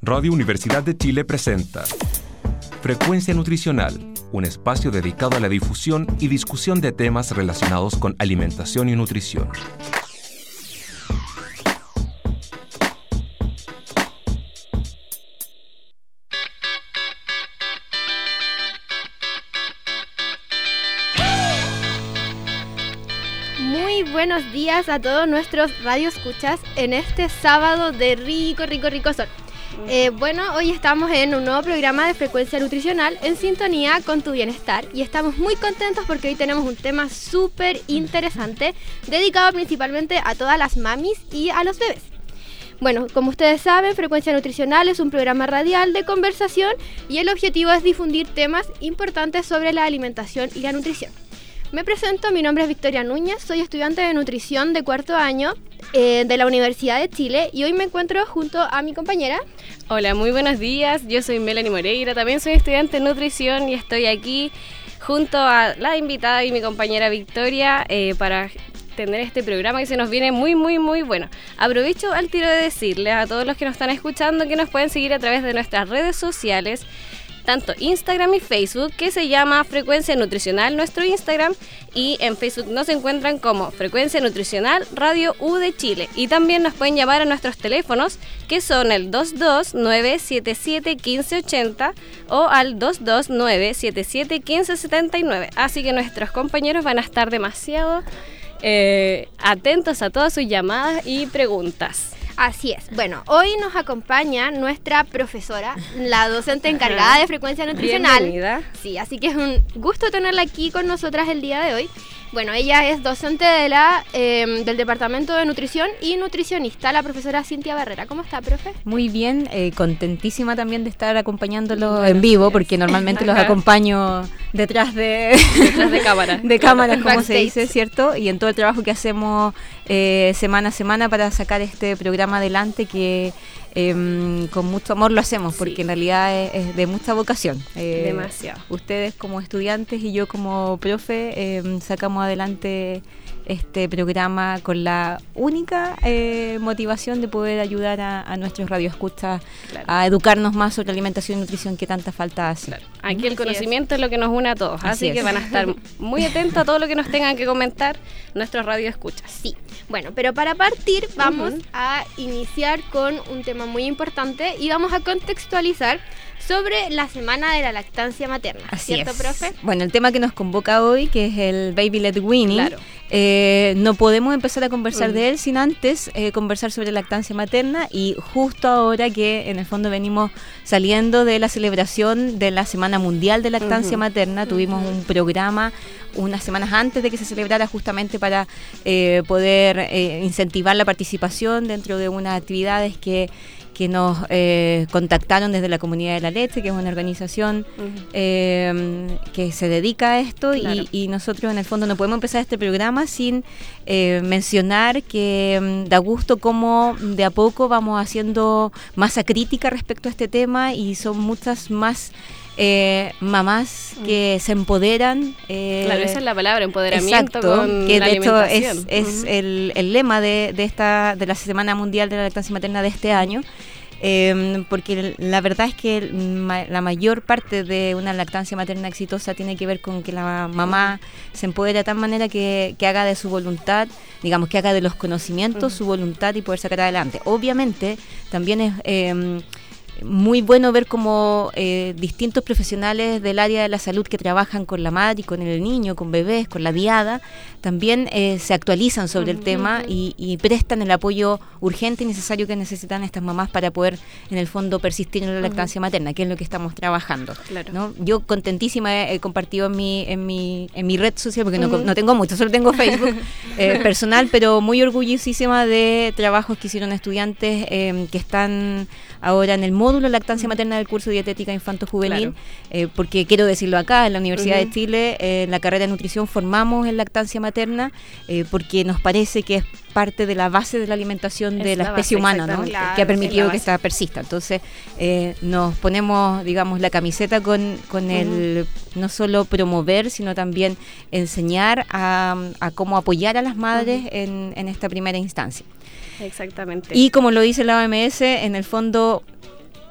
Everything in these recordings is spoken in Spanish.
Radio Universidad de Chile presenta Frecuencia Nutricional, un espacio dedicado a la difusión y discusión de temas relacionados con alimentación y nutrición. Muy buenos días a todos nuestros radioescuchas en este sábado de rico sol. Hoy estamos en un nuevo programa de Frecuencia Nutricional en sintonía con tu bienestar y estamos muy contentos porque hoy tenemos un tema súper interesante dedicado principalmente a todas las mamis y a los bebés. Bueno, como ustedes saben, Frecuencia Nutricional es un programa radial de conversación y el objetivo es difundir temas importantes sobre la alimentación y la nutrición. Me presento, mi nombre es Victoria Núñez, soy estudiante de nutrición de cuarto año de la Universidad de Chile y hoy me encuentro junto a mi compañera. Hola, muy buenos días, yo soy Melanie Moreira, también soy estudiante de nutrición y estoy aquí junto a la invitada y mi compañera Victoria para tener este programa que se nos viene muy bueno. Aprovecho al tiro de decirles a todos los que nos están escuchando que nos pueden seguir a través de nuestras redes sociales, tanto Instagram y Facebook, que se llama Frecuencia Nutricional, nuestro Instagram, y en Facebook nos encuentran como Frecuencia Nutricional Radio U de Chile. Y también nos pueden llamar a nuestros teléfonos, que son el 229771580 o al 229771579. Así que nuestros compañeros van a estar demasiado atentos a todas sus llamadas y preguntas. Así es. Bueno, hoy nos acompaña nuestra profesora, la docente encargada de Frecuencia Nutricional. Bienvenida. Sí, así que es un gusto tenerla aquí con nosotras el día de hoy. Bueno, ella es docente de del Departamento de Nutrición y nutricionista, la profesora Cintia Barrera. ¿Cómo está, profe? Muy bien, contentísima también de estar acompañándolo en vivo, porque normalmente los acompaño detrás de cámaras. De cámaras, como se dice, ¿cierto? Y en todo el trabajo que hacemos semana a semana para sacar este programa adelante que con mucho amor lo hacemos, porque en realidad es de mucha vocación. Demasiado. Ustedes como estudiantes y yo como profe sacamos adelante este programa con la única motivación de poder ayudar a nuestros radioescuchas, claro, a educarnos más sobre alimentación y nutrición que tanta falta hace. Claro. Aquí el conocimiento es lo que nos une a todos, así que van a estar muy atentos a todo lo que nos tengan que comentar nuestros radioescuchas. Sí, bueno, pero para partir vamos a iniciar con un tema muy importante y vamos a contextualizar sobre la semana de la lactancia materna. Así ¿Cierto, es, profe? Bueno, el tema que nos convoca hoy, que es el Baby Led Weaning, claro, no podemos empezar a conversar de él sin antes conversar sobre lactancia materna, y justo ahora que en el fondo venimos saliendo de la celebración de la Semana Mundial de Lactancia Materna, tuvimos un programa unas semanas antes de que se celebrara, justamente para poder incentivar la participación dentro de unas actividades que nos contactaron desde la Comunidad de la Leche, que es una organización que se dedica a esto, claro, y nosotros en el fondo no podemos empezar este programa sin mencionar que da gusto cómo de a poco vamos haciendo masa crítica respecto a este tema, y son muchas más mamás que se empoderan. Claro, esa es la palabra, empoderamiento. Exacto, con que la de hecho alimentación. es el lema de la Semana Mundial de la Lactancia Materna de este año, porque la verdad es que la mayor parte de una lactancia materna exitosa tiene que ver con que la mamá se empodera de tal manera que haga de su voluntad, digamos, que haga de los conocimientos su voluntad y poder sacar adelante. Obviamente también es muy bueno ver cómo distintos profesionales del área de la salud que trabajan con la madre y con el niño, con bebés, con la diada, también se actualizan sobre el tema y prestan el apoyo urgente y necesario que necesitan estas mamás para poder, en el fondo, persistir en la lactancia materna, que es lo que estamos trabajando. Claro. ¿No? Yo contentísima he compartido en mi red social, porque no tengo mucho, solo tengo Facebook personal, pero muy orgullosísima de trabajos que hicieron estudiantes que están ahora en el módulo lactancia materna del curso de dietética infanto-juvenil, claro, porque quiero decirlo acá, en la Universidad de Chile, en la carrera de nutrición formamos en lactancia materna, porque nos parece que es parte de la base de la alimentación de la especie humana, ¿no? Claro, que ha permitido que esta persista. Entonces nos ponemos, digamos, la camiseta con el no solo promover, sino también enseñar a cómo apoyar a las madres en esta primera instancia. Exactamente. Y como lo dice la OMS, en el fondo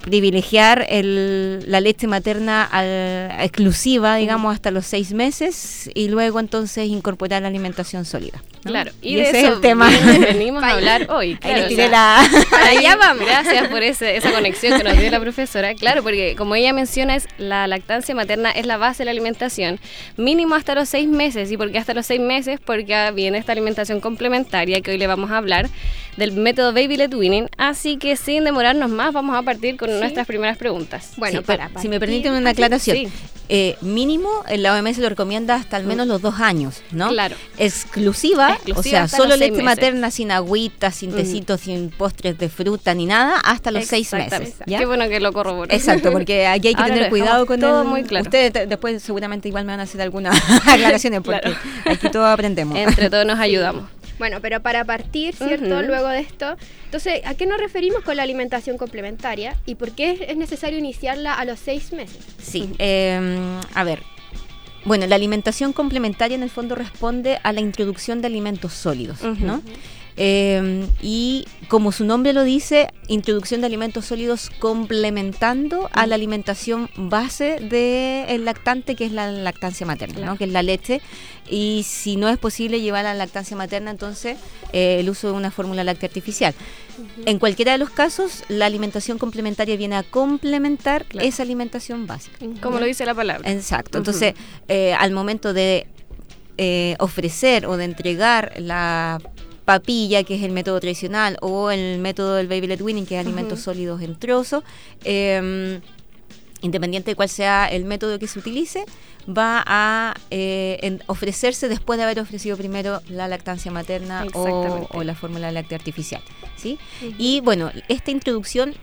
privilegiar la leche materna exclusiva, digamos, hasta los 6 meses y luego entonces incorporar la alimentación sólida, ¿no? Claro, y ese de es eso el tema. venimos a hablar hoy. Claro, Ahí tiré para allá vamos. Gracias por esa conexión que nos dio la profesora. Claro, porque como ella menciona, la lactancia materna es la base de la alimentación, mínimo hasta los 6 meses. ¿Y por qué hasta los 6 meses? Porque viene esta alimentación complementaria que hoy le vamos a hablar del método Baby Led Weaning. Así que sin demorarnos más, vamos a partir con nuestras primeras preguntas. Bueno, si me permiten una aclaración. Sí. Mínimo, la OMS lo recomienda hasta al menos los 2 años, ¿no? Claro. Exclusiva, o sea, hasta solo los 6 leche meses. materna, sin agüita, sin tecitos, sin postres de fruta ni nada, hasta los 6 meses. ¿Ya? Qué bueno que lo corroboró. Exacto, porque aquí hay que Ahora tener lo cuidado dejamos con todo muy claro. Ustedes después seguramente igual me van a hacer algunas aclaraciones, porque Claro. aquí todos aprendemos. Entre todos nos ayudamos. Bueno, pero para partir, ¿cierto? Luego de esto, entonces, ¿a qué nos referimos con la alimentación complementaria y por qué es necesario iniciarla a los 6 meses? Sí, a ver. Bueno, la alimentación complementaria en el fondo responde a la introducción de alimentos sólidos, ¿no? Y como su nombre lo dice, introducción de alimentos sólidos complementando a la alimentación base del lactante, que es la lactancia materna, ¿no? Que es la leche. Y si no es posible llevar a la lactancia materna, entonces el uso de una fórmula láctea artificial. En cualquiera de los casos, la alimentación complementaria viene a complementar esa alimentación básica. Como lo dice la palabra. Exacto. Entonces, al momento de ofrecer o de entregar la papilla, que es el método tradicional, o el método del Baby Led Weaning, que es alimentos sólidos en trozos, independiente de cuál sea el método que se utilice, va a ofrecerse después de haber ofrecido primero la lactancia materna o la fórmula láctea artificial, ¿sí? Y bueno, esta introducción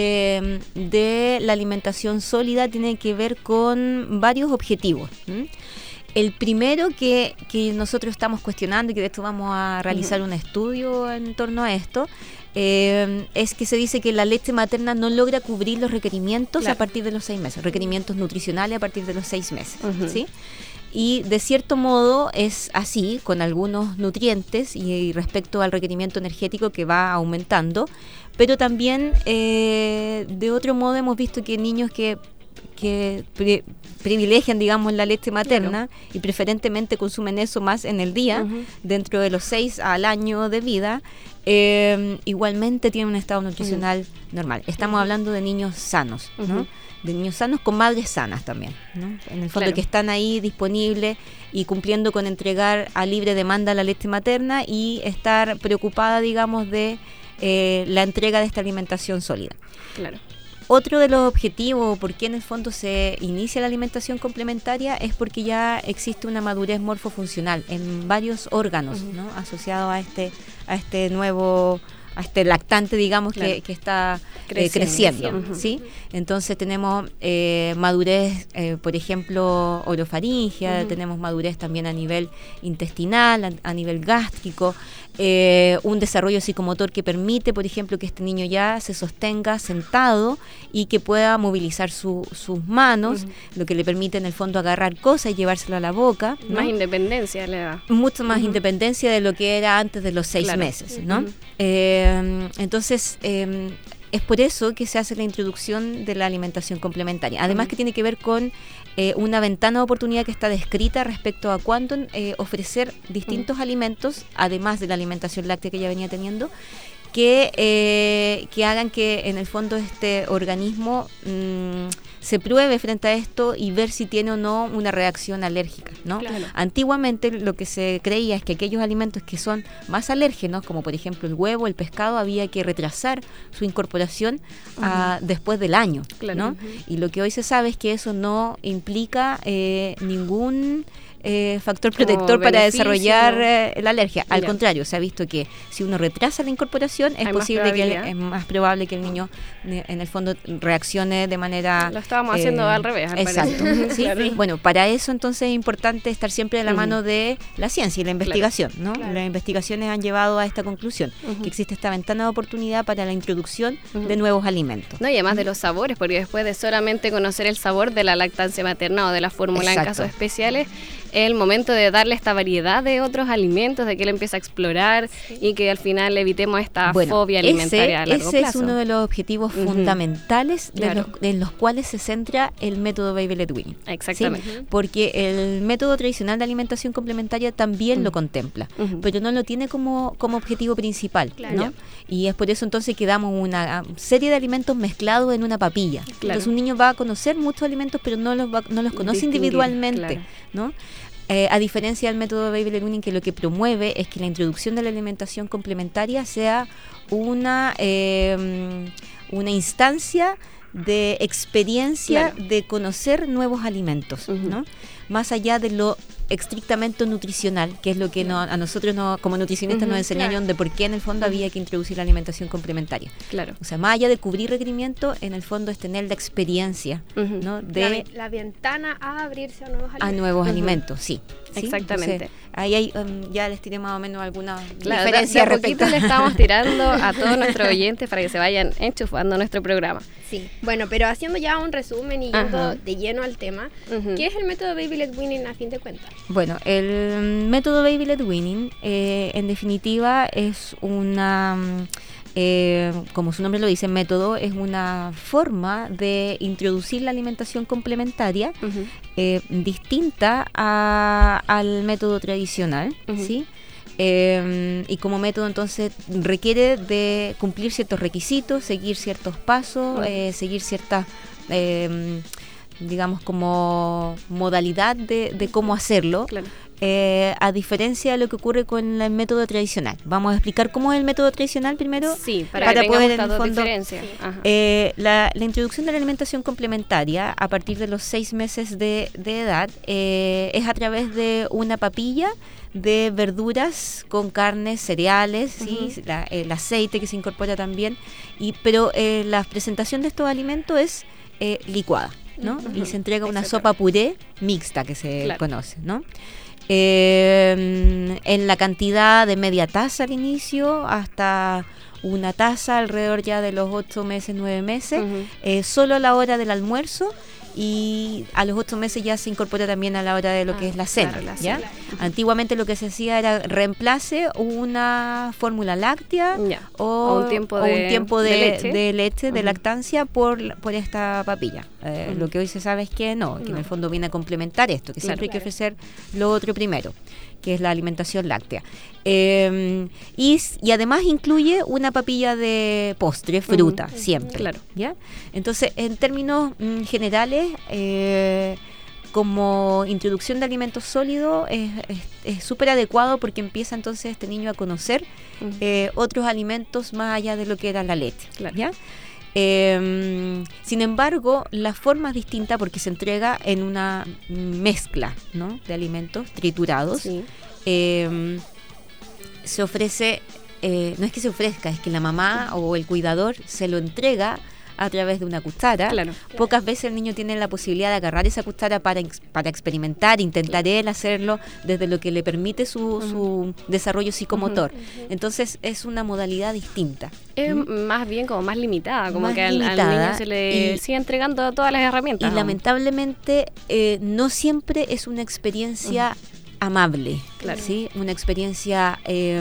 de la alimentación sólida tiene que ver con varios objetivos. El primero que nosotros estamos cuestionando, y que de esto vamos a realizar un estudio en torno a esto, es que se dice que la leche materna no logra cubrir los requerimientos a partir de los 6 meses, requerimientos nutricionales a partir de los 6 meses, ¿sí? Y de cierto modo es así, con algunos nutrientes y respecto al requerimiento energético que va aumentando, pero también de otro modo hemos visto que niños que privilegian, digamos, la leche materna y preferentemente consumen eso más en el día, dentro de los 6 al año de vida, igualmente tienen un estado nutricional normal. Estamos hablando de niños sanos, ¿no? De niños sanos con madres sanas también, ¿no? En el fondo que están ahí disponibles y cumpliendo con entregar a libre demanda la leche materna y estar preocupada, digamos, de la entrega de esta alimentación sólida. Claro. Otro de los objetivos, por qué en el fondo se inicia la alimentación complementaria, es porque ya existe una madurez morfofuncional en varios órganos, ¿no? Asociado a este nuevo, a este lactante, digamos, que está creciendo, ¿sí? Entonces tenemos madurez, por ejemplo, orofaringia, tenemos madurez también a nivel intestinal, a nivel gástrico, un desarrollo psicomotor que permite, por ejemplo, que este niño ya se sostenga sentado y que pueda movilizar sus manos, lo que le permite en el fondo agarrar cosas y llevárselo a la boca, ¿no? Más independencia le da. Mucho más independencia de lo que era antes de los 6 meses, ¿no? Entonces, es por eso que se hace la introducción de la alimentación complementaria. Además que tiene que ver con una ventana de oportunidad que está descrita respecto a cuándo ofrecer distintos alimentos, además de la alimentación láctea que ya venía teniendo, que hagan que en el fondo este organismo se pruebe frente a esto y ver si tiene o no una reacción alérgica, ¿no? Claro. Antiguamente lo que se creía es que aquellos alimentos que son más alérgenos, como por ejemplo el huevo, el pescado, había que retrasar su incorporación después del año, ¿no? Y lo que hoy se sabe es que eso no implica ningún factor protector para desarrollar la alergia. Al contrario, se ha visto que si uno retrasa la incorporación es posible que es más probable que el niño en el fondo reaccione de manera... Lo estábamos haciendo al revés, al exacto. ¿Sí? Claro. Bueno, para eso entonces es importante estar siempre de la mano de la ciencia y la investigación, ¿no? Claro. Las investigaciones han llevado a esta conclusión, que existe esta ventana de oportunidad para la introducción de nuevos alimentos. No, y además de los sabores, porque después de solamente conocer el sabor de la lactancia materna o de la fórmula en casos especiales, es el momento de darle esta variedad de otros alimentos, de que él empiece a explorar y que al final evitemos esta fobia alimentaria a largo plazo. Ese es uno de los objetivos fundamentales en los cuales se centra el método Baby Led Weaning. Exactamente. ¿Sí? Porque el método tradicional de alimentación complementaria también lo contempla, pero no lo tiene como objetivo principal, ¿no? Y es por eso entonces que damos una serie de alimentos mezclados en una papilla. Entonces un niño va a conocer muchos alimentos, pero no los conoce individualmente, ¿no? A diferencia del método Baby Led Weaning, que lo que promueve es que la introducción de la alimentación complementaria sea una instancia de experiencia de conocer nuevos alimentos, ¿no? Más allá de lo estrictamente nutricional, que es lo que a nosotros como nutricionistas nos enseñaron de por qué en el fondo había que introducir la alimentación complementaria. O sea, más allá de cubrir requerimientos, en el fondo es tener la experiencia, ¿no? De la ventana a abrirse a nuevos alimentos. A nuevos alimentos, sí. Exactamente. Entonces, ahí hay, ya les tiré más o menos alguna diferencia respecto. Le estamos tirando a todos nuestros oyentes para que se vayan enchufando nuestro programa. Sí, bueno, pero haciendo ya un resumen y yendo de lleno al tema, ¿qué es el método Baby Led Weaning a fin de cuentas? Bueno, el método Baby Led Weaning, en definitiva, es una, como su nombre lo dice, método, es una forma de introducir la alimentación complementaria distinta al método tradicional, ¿sí? Y como método entonces requiere de cumplir ciertos requisitos, seguir ciertos pasos, seguir ciertas digamos como modalidad de cómo hacerlo, a diferencia de lo que ocurre con el método tradicional. Vamos a explicar cómo es el método tradicional primero, para poder en el fondo diferencias. La introducción de la alimentación complementaria a partir de los 6 meses de edad es a través de una papilla de verduras con carnes, cereales, ¿sí? El aceite que se incorpora también, pero la presentación de estos alimentos es licuada, ¿no? Y se entrega una sopa puré mixta que se conoce, ¿no? En la cantidad de media taza al inicio hasta una taza alrededor ya de los 8 meses, 9 meses, solo a la hora del almuerzo, y a los 8 meses ya se incorpora también a la hora de lo que es la cena, ¿ya? Antiguamente lo que se hacía era reemplace una fórmula láctea o un tiempo de leche, de lactancia por esta papilla. Lo que hoy se sabe es que que en el fondo viene a complementar esto, que siempre hay que ofrecer lo otro primero, que es la alimentación láctea. Y además incluye una papilla de postre, fruta, siempre. ¿Ya? Entonces, en términos generales, como introducción de alimentos sólidos, es súper adecuado porque empieza entonces este niño a conocer otros alimentos más allá de lo que era la leche. ¿Ya? Sin embargo, la forma es distinta porque se entrega en una mezcla, ¿no?, de alimentos triturados. Se ofrece, no es que se ofrezca, es que la mamá o el cuidador se lo entrega a través de una cuchara. Pocas veces el niño tiene la posibilidad de agarrar esa cuchara para experimentar, intentar él hacerlo desde lo que le permite su desarrollo psicomotor. Entonces es una modalidad distinta. Es más bien como más limitada, como más que al niño se le sigue entregando todas las herramientas. Y lamentablemente no siempre es una experiencia amable, ¿sí? Una experiencia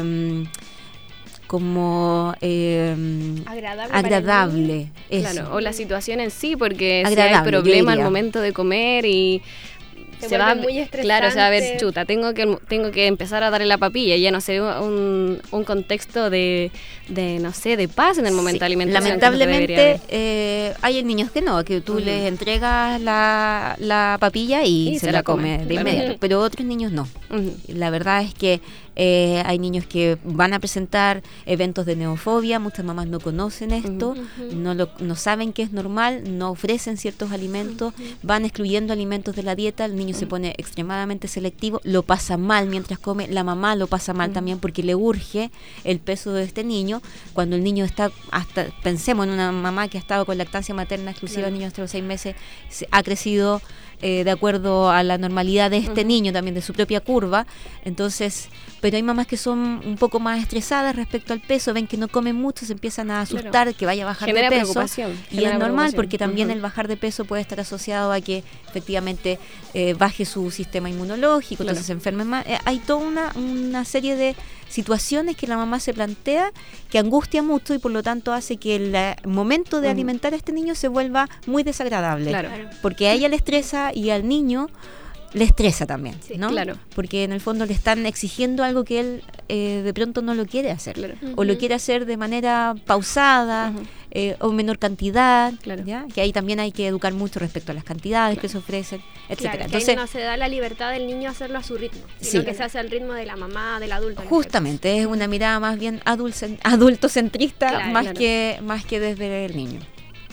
como agradable. O la situación en sí, porque si hay problema al momento de comer y se va muy estresante. O sea, a ver, chuta, tengo que empezar a darle la papilla, ya no sé, un contexto de no sé, de paz en el momento de alimentación. Lamentablemente hay niños que tú les entregas la papilla y se la come de inmediato, pero otros niños no. La verdad es que hay niños que van a presentar eventos de neofobia, muchas mamás no conocen esto, no saben que es normal, no ofrecen ciertos alimentos, van excluyendo alimentos de la dieta, el niño se pone extremadamente selectivo, lo pasa mal mientras come, la mamá lo pasa mal también porque le urge el peso de este niño, cuando el niño está, pensemos en una mamá que ha estado con lactancia materna exclusiva, el niño hasta los 6 meses, ha crecido de acuerdo a la normalidad de este niño, también de su propia curva. Entonces, pero hay mamás que son un poco más estresadas respecto al peso, ven que no comen mucho, se empiezan a asustar que vaya a bajar de peso, y es normal porque también el bajar de peso puede estar asociado a que efectivamente baje su sistema inmunológico, entonces se enferme más. Hay toda una serie de situaciones que la mamá se plantea que angustia mucho y por lo tanto hace que el momento de alimentar a este niño se vuelva muy desagradable. Claro. Porque a ella le estresa y al niño le estresa también, Sí, ¿no? claro. Porque en el fondo le están exigiendo algo que él de pronto no lo quiere hacer. Claro. O lo quiere hacer de manera pausada o menor cantidad, Claro. ¿ya? Que ahí también hay que educar mucho respecto a las cantidades que se ofrecen, etcétera. Claro, Entonces, que ahí no se da la libertad del niño a hacerlo a su ritmo, sino que se hace al ritmo de la mamá, del adulto. justamente es una mirada más bien adultocentrista, Claro, más claro. que desde el niño.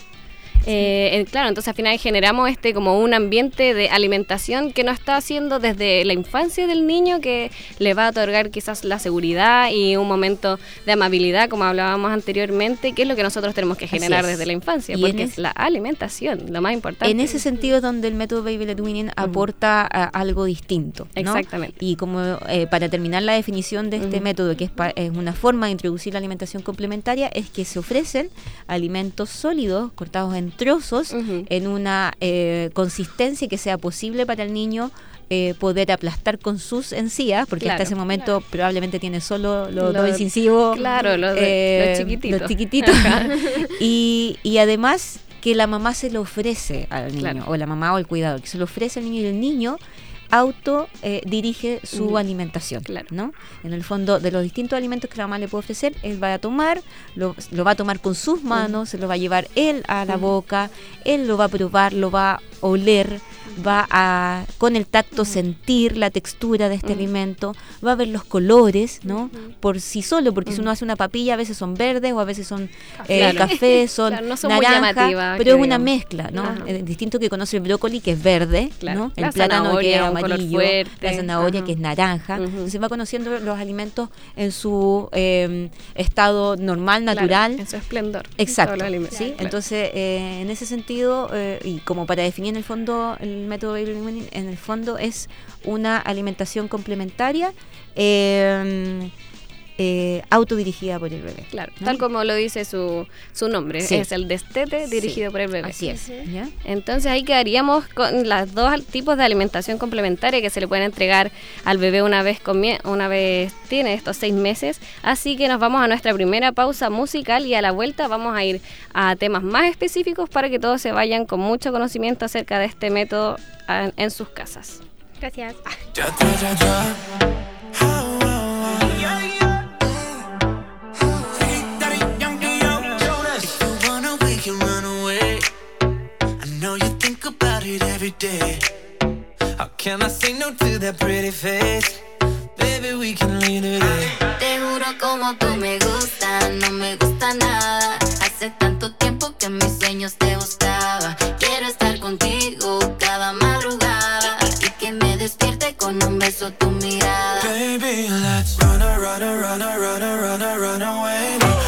Claro, entonces al final generamos como un ambiente de alimentación que no está haciendo desde la infancia del niño, que le va a otorgar quizás la seguridad y un momento de amabilidad, como hablábamos anteriormente, que es lo que nosotros tenemos que generar desde la infancia, Y porque es la alimentación lo más importante. En ese sentido donde el método Baby Led Weaning aporta algo distinto, ¿no? Exactamente. Y como para terminar la definición de este método, que es una forma de introducir la alimentación complementaria, es que se ofrecen alimentos sólidos cortados en trozos en una consistencia que sea posible para el niño poder aplastar con sus encías, porque hasta ese momento probablemente tiene solo los dos incisivos, claro, los chiquititos. Los chiquititos. y además que la mamá se lo ofrece al niño, o la mamá o el cuidador, que se lo ofrece al niño y el niño dirige su alimentación, ¿no? En el fondo, de los distintos alimentos que la mamá le puede ofrecer, él va a tomar, lo va a tomar con sus manos, se lo va a llevar él a la boca, él lo va a probar, lo va a oler, va a con el tacto sentir la textura de este alimento, va a ver los colores, ¿no? Por sí solo, porque si uno hace una papilla, a veces son verdes o a veces son café, son no son muy naranja, llamativas, pero es una mezcla, ¿no? Distinto que conoce el brócoli, que es verde, ¿no? El plátano, que es amarillo, la zanahoria, que es naranja. Entonces va conociendo los alimentos en su estado normal, natural. En su esplendor. Exacto. ¿Sí? Entonces, en ese sentido, y como para definir en el fondo el método Baby Led Weaning, en el fondo es una alimentación complementaria autodirigida por el bebé. Claro, ¿no? tal como lo dice su nombre, es el destete dirigido por el bebé. Así es. ¿Ya? Entonces ahí quedaríamos con los dos tipos de alimentación complementaria que se le pueden entregar al bebé una vez tiene estos 6 meses. Así que nos vamos a nuestra primera pausa musical y a la vuelta vamos a ir a temas más específicos para que todos se vayan con mucho conocimiento acerca de este método en sus casas. Gracias. Every day, how can I say no to that pretty face? Baby, we can leave today. Te juro como tú me gustas, no me gusta nada. Hace tanto tiempo que en mis sueños te buscaba. Quiero estar contigo cada madrugada y que me despierte con un beso tu mirada. Baby, let's run away now.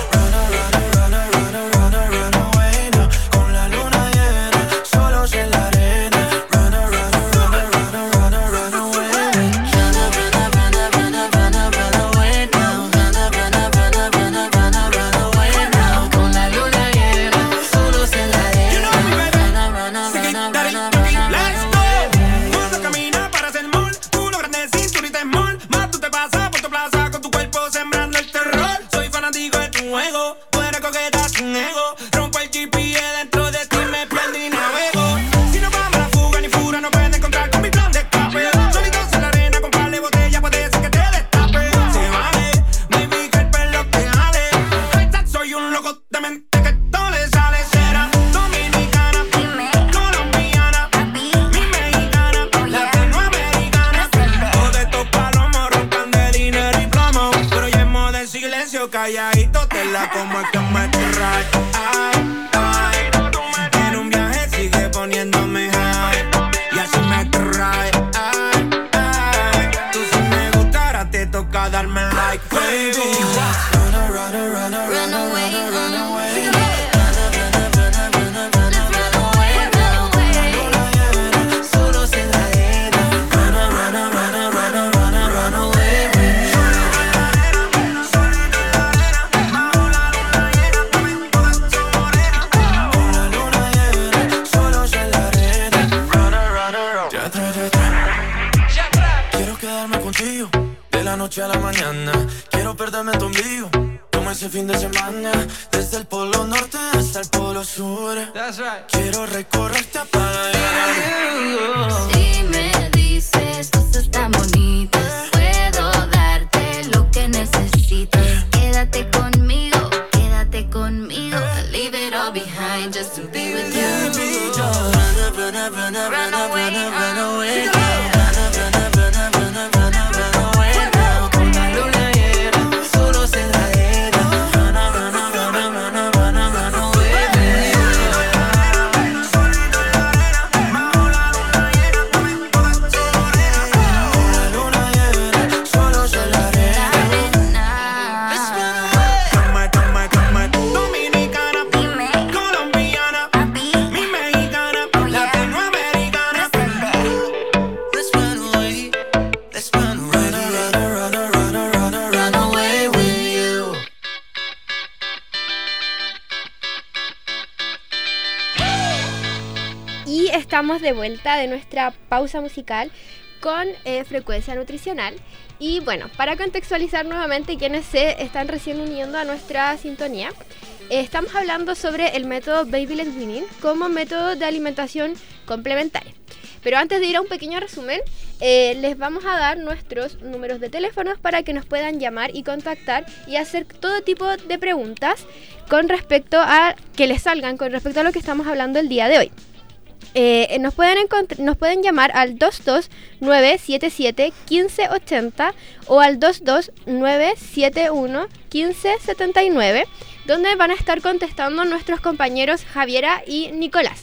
Calladito te la como es que me trae. Ay, en un viaje sigue poniéndome high y así me trae. Tú si me gustara te toca darme like, baby. Run away. Solo se la arena. Run away. Quiero quedarme contigo de la noche a la mañana. Quiero perderme tu ombligo como ese fin de semana. Desde el polo norte hasta el polo sur. Quiero recorrerte para llegar. Si me dices cosas tan bonitas, puedo darte lo que necesitas. Quédate conmigo, I'll leave it all behind just to be with you. Baby, just run away, run away now. Con la luna llena, solo se la era. Run away, baby. Con la luna llena, solo se la arena. Dominicana, colombiana, mi mexicana, latinoamericana. Let's run away, run away with you. Y estamos de vuelta de nuestra pausa musical con frecuencia nutricional. Y bueno, para contextualizar nuevamente quienes se están recién uniendo a nuestra sintonía, estamos hablando sobre el método Baby Led Weaning como método de alimentación complementaria. Pero antes de ir a un pequeño resumen, les vamos a dar nuestros números de teléfonos para que nos puedan llamar y contactar y hacer todo tipo de preguntas con respecto a que les salgan con respecto a lo que estamos hablando el día de hoy. Nos pueden llamar al 22977-1580 o al 22971-1579, donde van a estar contestando nuestros compañeros Javiera y Nicolás.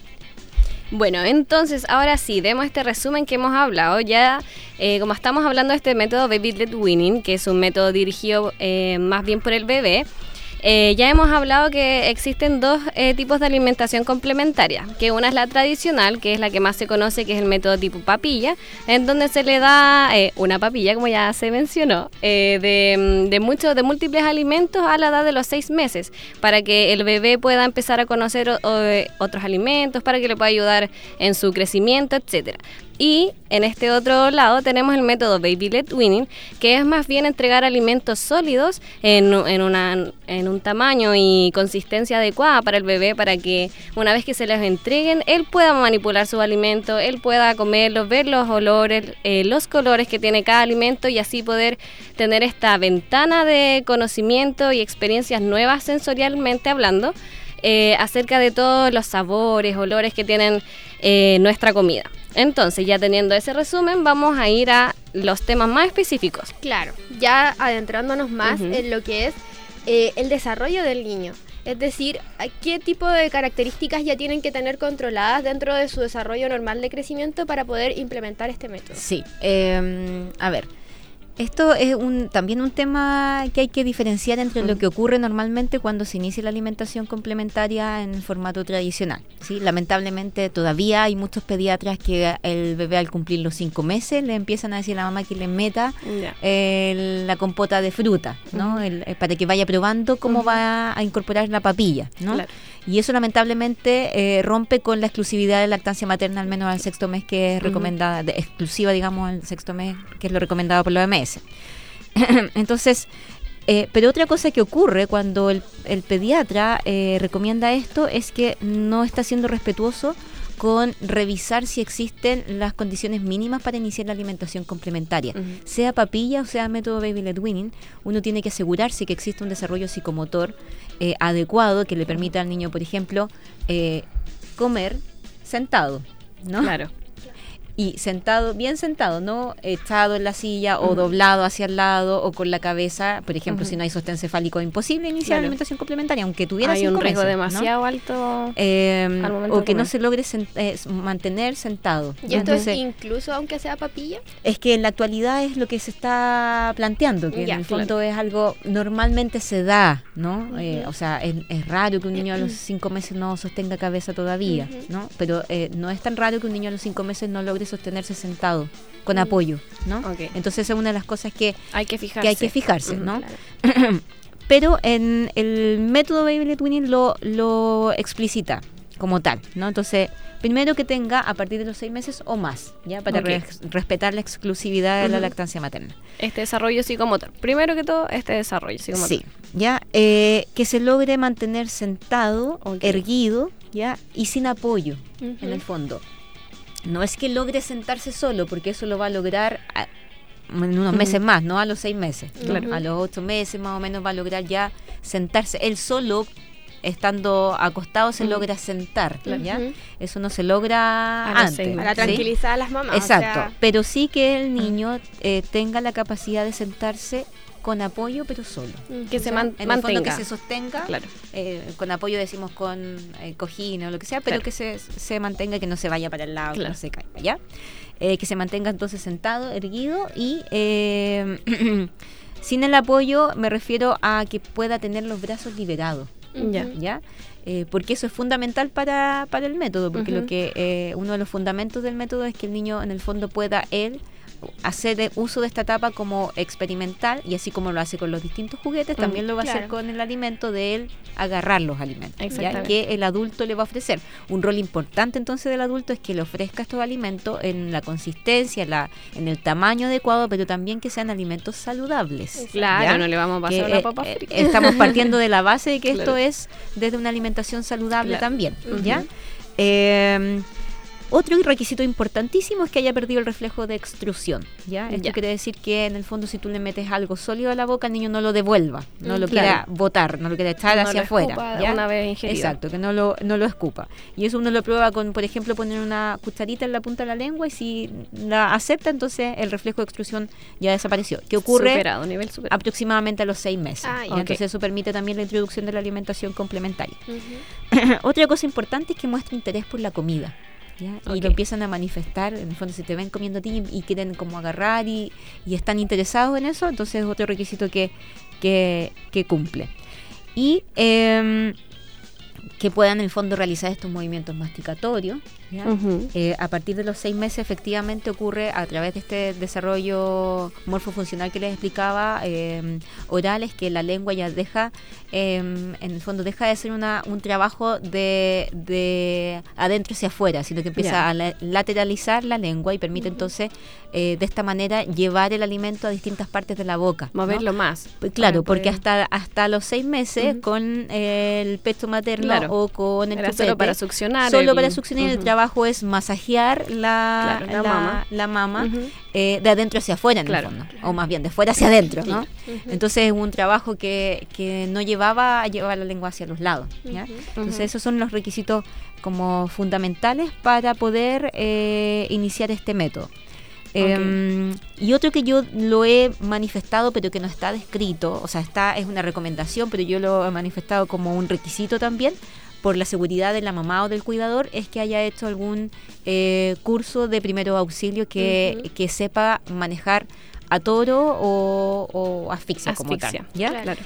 Bueno, entonces ahora sí, demos este resumen que hemos hablado. Ya, como estamos hablando de este método Baby Led Weaning, que es un método dirigido más bien por el bebé, ya hemos hablado que existen dos tipos de alimentación complementaria, que una es la tradicional, que es la que más se conoce, que es el método tipo papilla, en donde se le da una papilla, como ya se mencionó, de múltiples alimentos a la edad de los 6 meses, para que el bebé pueda empezar a conocer otros alimentos, para que le pueda ayudar en su crecimiento, etcétera. Y en este otro lado tenemos el método Baby Led Weaning, que es más bien entregar alimentos sólidos en un tamaño y consistencia adecuada para el bebé, para que una vez que se les entreguen, él pueda manipular su alimento, él pueda comerlos, ver los olores, los colores que tiene cada alimento y así poder tener esta ventana de conocimiento y experiencias nuevas sensorialmente hablando acerca de todos los sabores, olores que tienen nuestra comida. Entonces, ya teniendo ese resumen, vamos a ir a los temas más específicos. Claro, ya adentrándonos más en lo que es el desarrollo del niño. Es decir, qué tipo de características ya tienen que tener controladas dentro de su desarrollo normal de crecimiento para poder implementar este método. Sí, a ver, esto es también un tema que hay que diferenciar entre lo que ocurre normalmente cuando se inicia la alimentación complementaria en el formato tradicional, ¿sí? Lamentablemente todavía hay muchos pediatras que el bebé al cumplir los 5 meses le empiezan a decir a la mamá que le meta la compota de fruta, ¿no? Para que vaya probando cómo va a incorporar la papilla, ¿no? Claro. Y eso lamentablemente rompe con la exclusividad de lactancia materna, al menos al 6º mes, que es recomendada, exclusiva, digamos, al 6º mes, que es lo recomendado por la OMS. Entonces, pero otra cosa que ocurre cuando el pediatra recomienda esto es que no está siendo respetuoso con revisar si existen las condiciones mínimas para iniciar la alimentación complementaria. Sea papilla o sea método Baby Led Weaning, uno tiene que asegurarse que existe un desarrollo psicomotor adecuado que le permita al niño, por ejemplo, comer sentado, ¿no? Claro. Y sentado, bien sentado, no echado en la silla o doblado hacia el lado o con la cabeza, por ejemplo, si no hay sostén cefálico, imposible iniciar alimentación complementaria, aunque tuviera 5 meses. Hay un riesgo demasiado alto al momento o que no se logre mantener sentado. ¿Y esto es incluso aunque sea papilla? Es que en la actualidad es lo que se está planteando, que en el fondo es algo normalmente se da, ¿no? O sea, es raro que un niño a los 5 meses no sostenga cabeza todavía, ¿no? Pero no es tan raro que un niño a los 5 meses no logre sostenerse sentado con apoyo, ¿no? Okay. Entonces es una de las cosas que hay que fijarse, ¿no? Claro. Pero en el método Baby Led Weaning lo explicita como tal, ¿no? Entonces, primero que tenga a partir de los 6 meses o más, ¿ya? Para respetar la exclusividad de la lactancia materna. Este desarrollo psicomotor. Primero que todo, este desarrollo psicomotor. Sí, ¿ya? Que se logre mantener sentado, erguido, ¿ya? Y sin apoyo, en el fondo. No es que logre sentarse solo, porque eso lo va a lograr en unos meses más, no a los 6 meses. Claro. A los 8 meses más o menos va a lograr ya sentarse. Él solo, estando acostado, se logra sentar, ¿ya? Eso no se logra antes. Para tranquilizar a las mamás. Exacto, o sea, pero sí que el niño tenga la capacidad de sentarse con apoyo, pero solo. Que se en mantenga. el fondo que se sostenga, Claro. con apoyo decimos con cojines o lo que sea, pero que se mantenga, que no se vaya para el lado, que no se caiga, ¿ya? Que se mantenga entonces sentado, erguido y sin el apoyo me refiero a que pueda tener los brazos liberados. ¿Ya? Porque eso es fundamental para el método, porque lo que uno de los fundamentos del método es que el niño en el fondo pueda hacer uso de esta etapa como experimental, y así como lo hace con los distintos juguetes, también lo va a hacer con el alimento, de él agarrar los alimentos, ¿ya? Que el adulto le va a ofrecer. Un rol importante entonces del adulto es que le ofrezca estos alimentos en la consistencia, en el tamaño adecuado, pero también que sean alimentos saludables. Claro, ¿ya? no le vamos a pasar una papa frita. Estamos partiendo de la base de que esto es desde una alimentación saludable también, ¿ya? Otro requisito importantísimo es que haya perdido el reflejo de extrusión, ¿ya? Esto quiere decir que en el fondo si tú le metes algo sólido a la boca, el niño no lo devuelva, no lo quiera botar, no lo quiera echar hacia afuera, ¿ya? Una vez ingerido. Exacto, que no lo escupa. Y eso uno lo prueba con, por ejemplo, poner una cucharita en la punta de la lengua, y si la acepta, entonces el reflejo de extrusión ya desapareció. ¿Qué ocurre? Superado, nivel superado. Aproximadamente a los 6 meses. Entonces eso permite también la introducción de la alimentación complementaria. Otra cosa importante es que muestre interés por la comida. Y lo empiezan a manifestar. En el fondo, si te ven comiendo a ti y quieren como agarrar y están interesados en eso, entonces es otro requisito que cumple. Y que puedan en el fondo realizar estos movimientos masticatorios, ¿ya? A partir de los 6 meses efectivamente ocurre a través de este desarrollo morfofuncional que les explicaba, oral, es que la lengua ya deja, en el fondo deja de ser un trabajo de adentro hacia afuera, sino que empieza a lateralizar la lengua y permite entonces de esta manera llevar el alimento a distintas partes de la boca, moverlo más. Claro, porque hasta los 6 meses con el pecho materno o con el chupete, solo para succionar. El trabajo es masajear la mama de adentro hacia afuera, en el fondo, o más bien de fuera hacia adentro, ¿no? Entonces es un trabajo que no llevaba a llevar la lengua hacia los lados, ¿ya? Entonces esos son los requisitos como fundamentales para poder iniciar este método. Y otro que yo lo he manifestado pero que no está descrito, o sea, es una recomendación, pero yo lo he manifestado como un requisito también por la seguridad de la mamá o del cuidador, es que haya hecho algún curso de primero auxilio que sepa manejar a toro o asfixia como tal, ¿ya? Claro.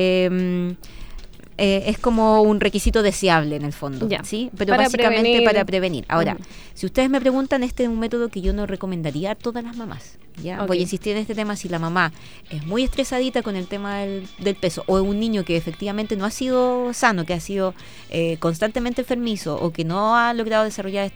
Es como un requisito deseable en el fondo, ¿sí? Pero para básicamente para prevenir. Ahora, si ustedes me preguntan, este es un método que yo no recomendaría a todas las mamás, ¿ya? Voy a insistir en este tema. Si la mamá es muy estresadita con el tema del peso, o es un niño que efectivamente no ha sido sano, que ha sido constantemente enfermizo, o que no ha logrado desarrollar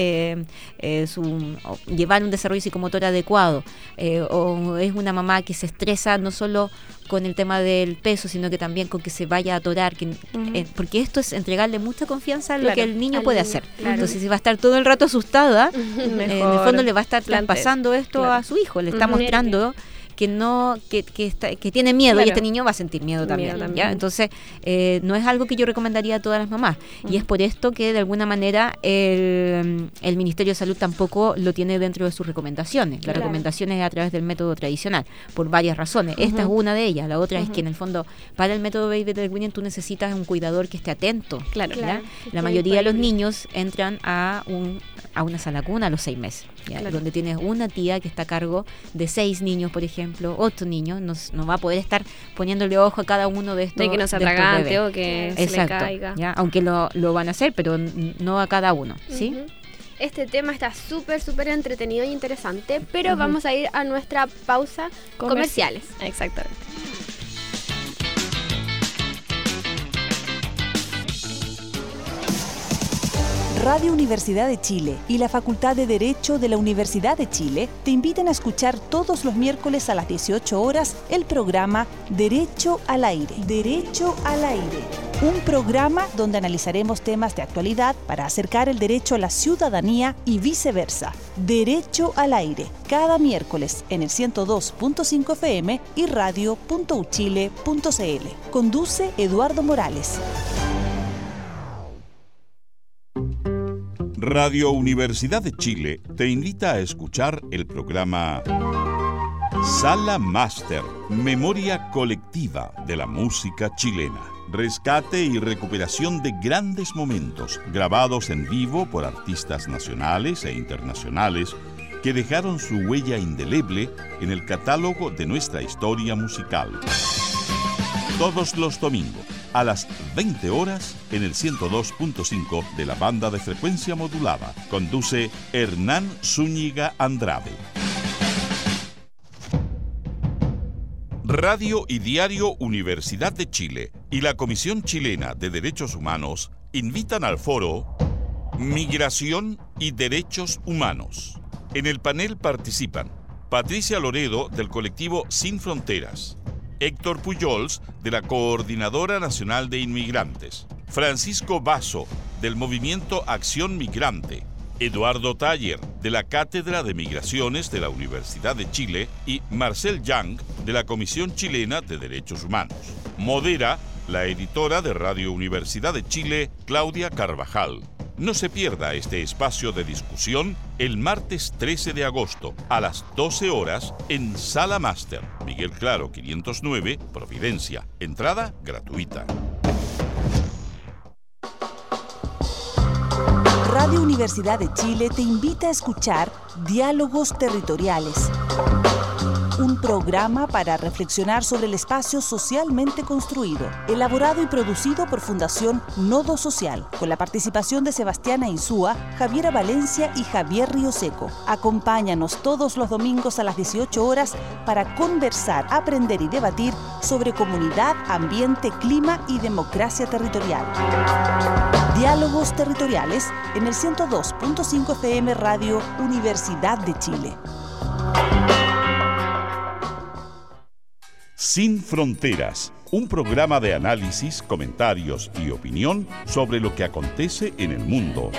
llevar un desarrollo psicomotor adecuado, o es una mamá que se estresa no solo con el tema del peso, sino que también con que se vaya a atorar, porque esto es entregarle mucha confianza en lo que el niño puede hacer. Entonces, si va a estar todo el rato asustada, en el fondo le va a estar traspasando esto a su hijo, le está mostrando que tiene miedo, y este niño va a sentir miedo también. ¿Ya? Entonces no es algo que yo recomendaría a todas las mamás, y es por esto que de alguna manera el Ministerio de Salud tampoco lo tiene dentro de sus recomendaciones. Las recomendaciones a través del método tradicional, por varias razones. Esta es una de ellas. La otra es que en el fondo para el método Baby-led weaning tú necesitas un cuidador que esté atento. La mayoría de los niños entran a una sala cuna a los 6 meses, donde tienes una tía que está a cargo de 6 niños, por ejemplo, 8 niños, no va a poder estar poniéndole ojo a cada uno de estos. De que no se atragante o que se le caiga. ¿Ya? Aunque lo van a hacer, pero no a cada uno, ¿sí? Este tema está súper entretenido y interesante, pero vamos a ir a nuestra pausa comerciales. Exactamente. Radio Universidad de Chile y la Facultad de Derecho de la Universidad de Chile te invitan a escuchar todos los miércoles a las 18 horas el programa Derecho al Aire. Derecho al Aire. Un programa donde analizaremos temas de actualidad para acercar el derecho a la ciudadanía y viceversa. Derecho al Aire, cada miércoles en el 102.5 FM y radio.uchile.cl. Conduce Eduardo Morales. Radio Universidad de Chile te invita a escuchar el programa Sala Máster, Memoria Colectiva de la Música Chilena. Rescate y recuperación de grandes momentos grabados en vivo por artistas nacionales e internacionales que dejaron su huella indeleble en el catálogo de nuestra historia musical. Todos los domingos, a las 20 horas, en el 102.5 de la banda de frecuencia modulada. Conduce Hernán Zúñiga Andrade. Radio y Diario Universidad de Chile y la Comisión Chilena de Derechos Humanos invitan al foro Migración y Derechos Humanos. En el panel participan Patricia Loredo, del colectivo Sin Fronteras, Héctor Pujols, de la Coordinadora Nacional de Inmigrantes, Francisco Basso, del Movimiento Acción Migrante, Eduardo Taller, de la Cátedra de Migraciones de la Universidad de Chile, y Marcel Young, de la Comisión Chilena de Derechos Humanos. Modera la editora de Radio Universidad de Chile, Claudia Carvajal. No se pierda este espacio de discusión el martes 13 de agosto a las 12 horas en Sala Máster, Miguel Claro 509, Providencia. Entrada gratuita. Radio Universidad de Chile te invita a escuchar Diálogos Territoriales, un programa para reflexionar sobre el espacio socialmente construido, elaborado y producido por Fundación Nodo Social, con la participación de Sebastiana Insúa, Javiera Valencia y Javier Ríoseco. Acompáñanos todos los domingos a las 18 horas para conversar, aprender y debatir sobre comunidad, ambiente, clima y democracia territorial. Diálogos Territoriales en el 102.5 FM Radio Universidad de Chile. Sin Fronteras, un programa de análisis, comentarios y opinión sobre lo que acontece en el mundo.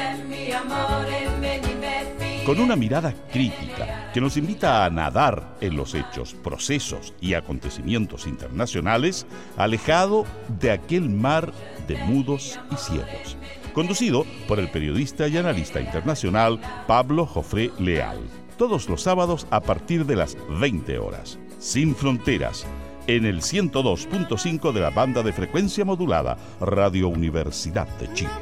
Con una mirada crítica que nos invita a nadar en los hechos, procesos y acontecimientos internacionales, alejado de aquel mar de mudos y ciegos. Conducido por el periodista y analista internacional Pablo Jofré Leal. Todos los sábados a partir de las 20 horas. Sin Fronteras, en el 102.5 de la banda de frecuencia modulada, Radio Universidad de Chile.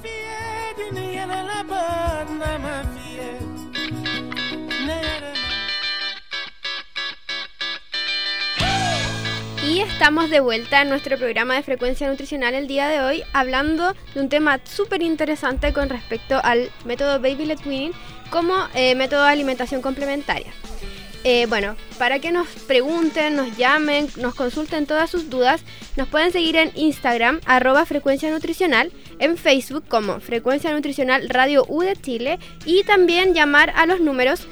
Y estamos de vuelta en nuestro programa de frecuencia nutricional el día de hoy, hablando de un tema súper interesante con respecto al método Baby-led Weaning como método de alimentación complementaria. Bueno, para que nos pregunten, nos llamen, nos consulten todas sus dudas, nos pueden seguir en Instagram, @frecuencia nutricional, en Facebook como Frecuencia Nutricional Radio U de Chile, y también llamar a los números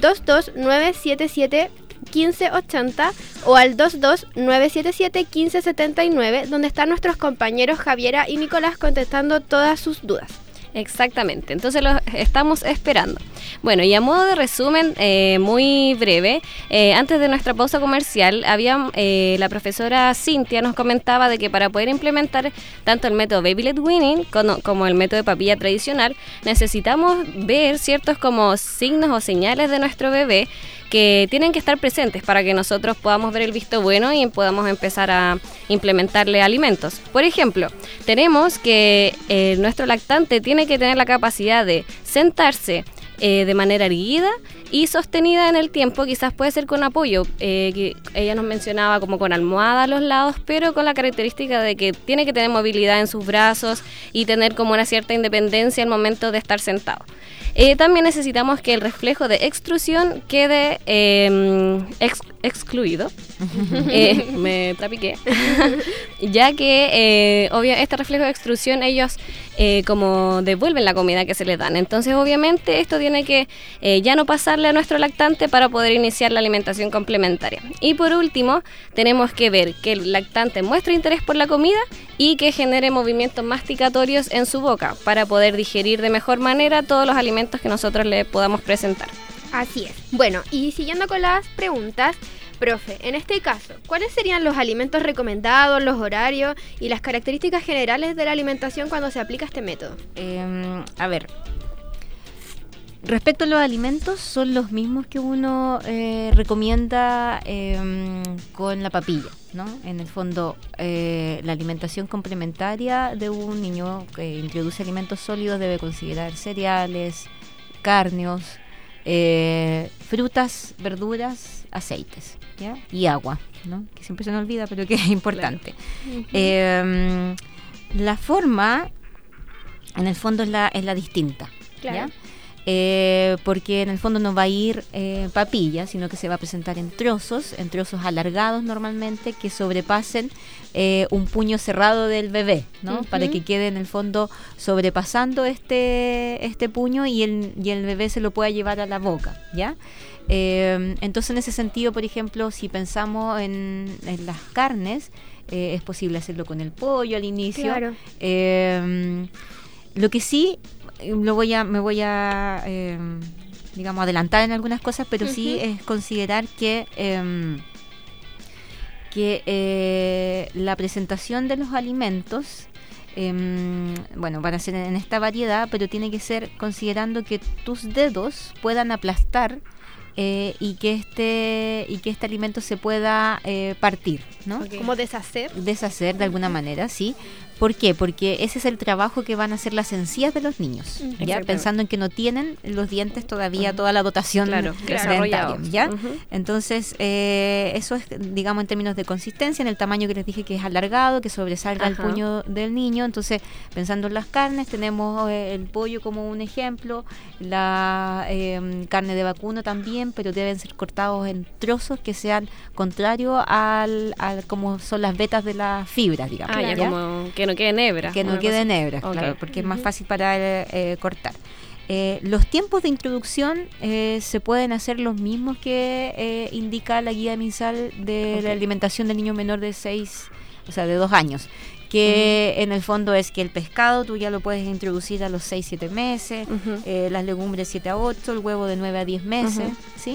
22977 1580 o al 22977 1579, donde están nuestros compañeros Javiera y Nicolás contestando todas sus dudas. Exactamente, entonces los estamos esperando. Bueno, y a modo de resumen muy breve, antes de nuestra pausa comercial, la profesora Cintia nos comentaba de que para poder implementar tanto el método Baby-led Weaning como el método de papilla tradicional, necesitamos ver ciertos como signos o señales de nuestro bebé que tienen que estar presentes para que nosotros podamos ver el visto bueno y podamos empezar a implementarle alimentos. Por ejemplo, tenemos que nuestro lactante tiene que tener la capacidad de sentarse de manera erguida y sostenida en el tiempo, quizás puede ser con apoyo, que ella nos mencionaba como con almohada a los lados, pero con la característica de que tiene que tener movilidad en sus brazos y tener como una cierta independencia al momento de estar sentado. También necesitamos que el reflejo de extrusión quede excluido, me trapiqué, ya que este reflejo de extrusión ellos como devuelven la comida que se les dan. Entonces obviamente esto tiene que ya no pasarle a nuestro lactante para poder iniciar la alimentación complementaria. Y por último tenemos que ver que el lactante muestre interés por la comida y que genere movimientos masticatorios en su boca para poder digerir de mejor manera todos los alimentos que nosotros le podamos presentar. Así es. Bueno, y siguiendo con las preguntas, profe, en este caso, ¿cuáles serían los alimentos recomendados, los horarios y las características generales de la alimentación cuando se aplica este método? A ver, respecto a los alimentos, son los mismos que uno recomienda con la papilla, ¿no? En el fondo, la alimentación complementaria de un niño que introduce alimentos sólidos debe considerar cereales, carnes, frutas, verduras, aceites, ¿ya? Y agua, ¿no? Que siempre se nos olvida, pero que es importante. Claro. La forma, en el fondo, es la distinta, claro. ¿Ya? Porque en el fondo no va a ir papilla, sino que se va a presentar en trozos alargados normalmente que sobrepasen un puño cerrado del bebé, ¿no? Para que quede en el fondo sobrepasando este puño y el bebé se lo pueda llevar a la boca, ¿ya? Entonces en ese sentido, por ejemplo, si pensamos en las carnes, es posible hacerlo con el pollo al inicio. Claro. Lo que sí me voy a digamos, adelantar en algunas cosas, pero sí es considerar que la presentación de los alimentos, van a ser en esta variedad, pero tiene que ser considerando que tus dedos puedan aplastar y que este alimento se pueda partir, ¿no? Okay. ¿Cómo deshacer? Deshacer de alguna manera, sí. ¿Por qué? Porque ese es el trabajo que van a hacer las encías de los niños, ¿ya? Pensando en que no tienen los dientes todavía, toda la dotación dentaria, ¿ya? Entonces, eso es, digamos, en términos de consistencia, en el tamaño que les dije que es alargado, que sobresalga el puño del niño. Entonces, pensando en las carnes, tenemos el pollo como un ejemplo, la carne de vacuno también, pero deben ser cortados en trozos que sean contrarios al como son las vetas de las fibras, digamos. ¿ya? Como que no quede hebra. Que no quede hebra, claro, porque es más fácil para cortar. Los tiempos de introducción se pueden hacer los mismos que indica la guía MinSal de la alimentación del niño menor de 2 años, que en el fondo es que el pescado tú ya lo puedes introducir a los 6-7 meses, las legumbres 7 a 8, el huevo de 9 a 10 meses, ¿sí?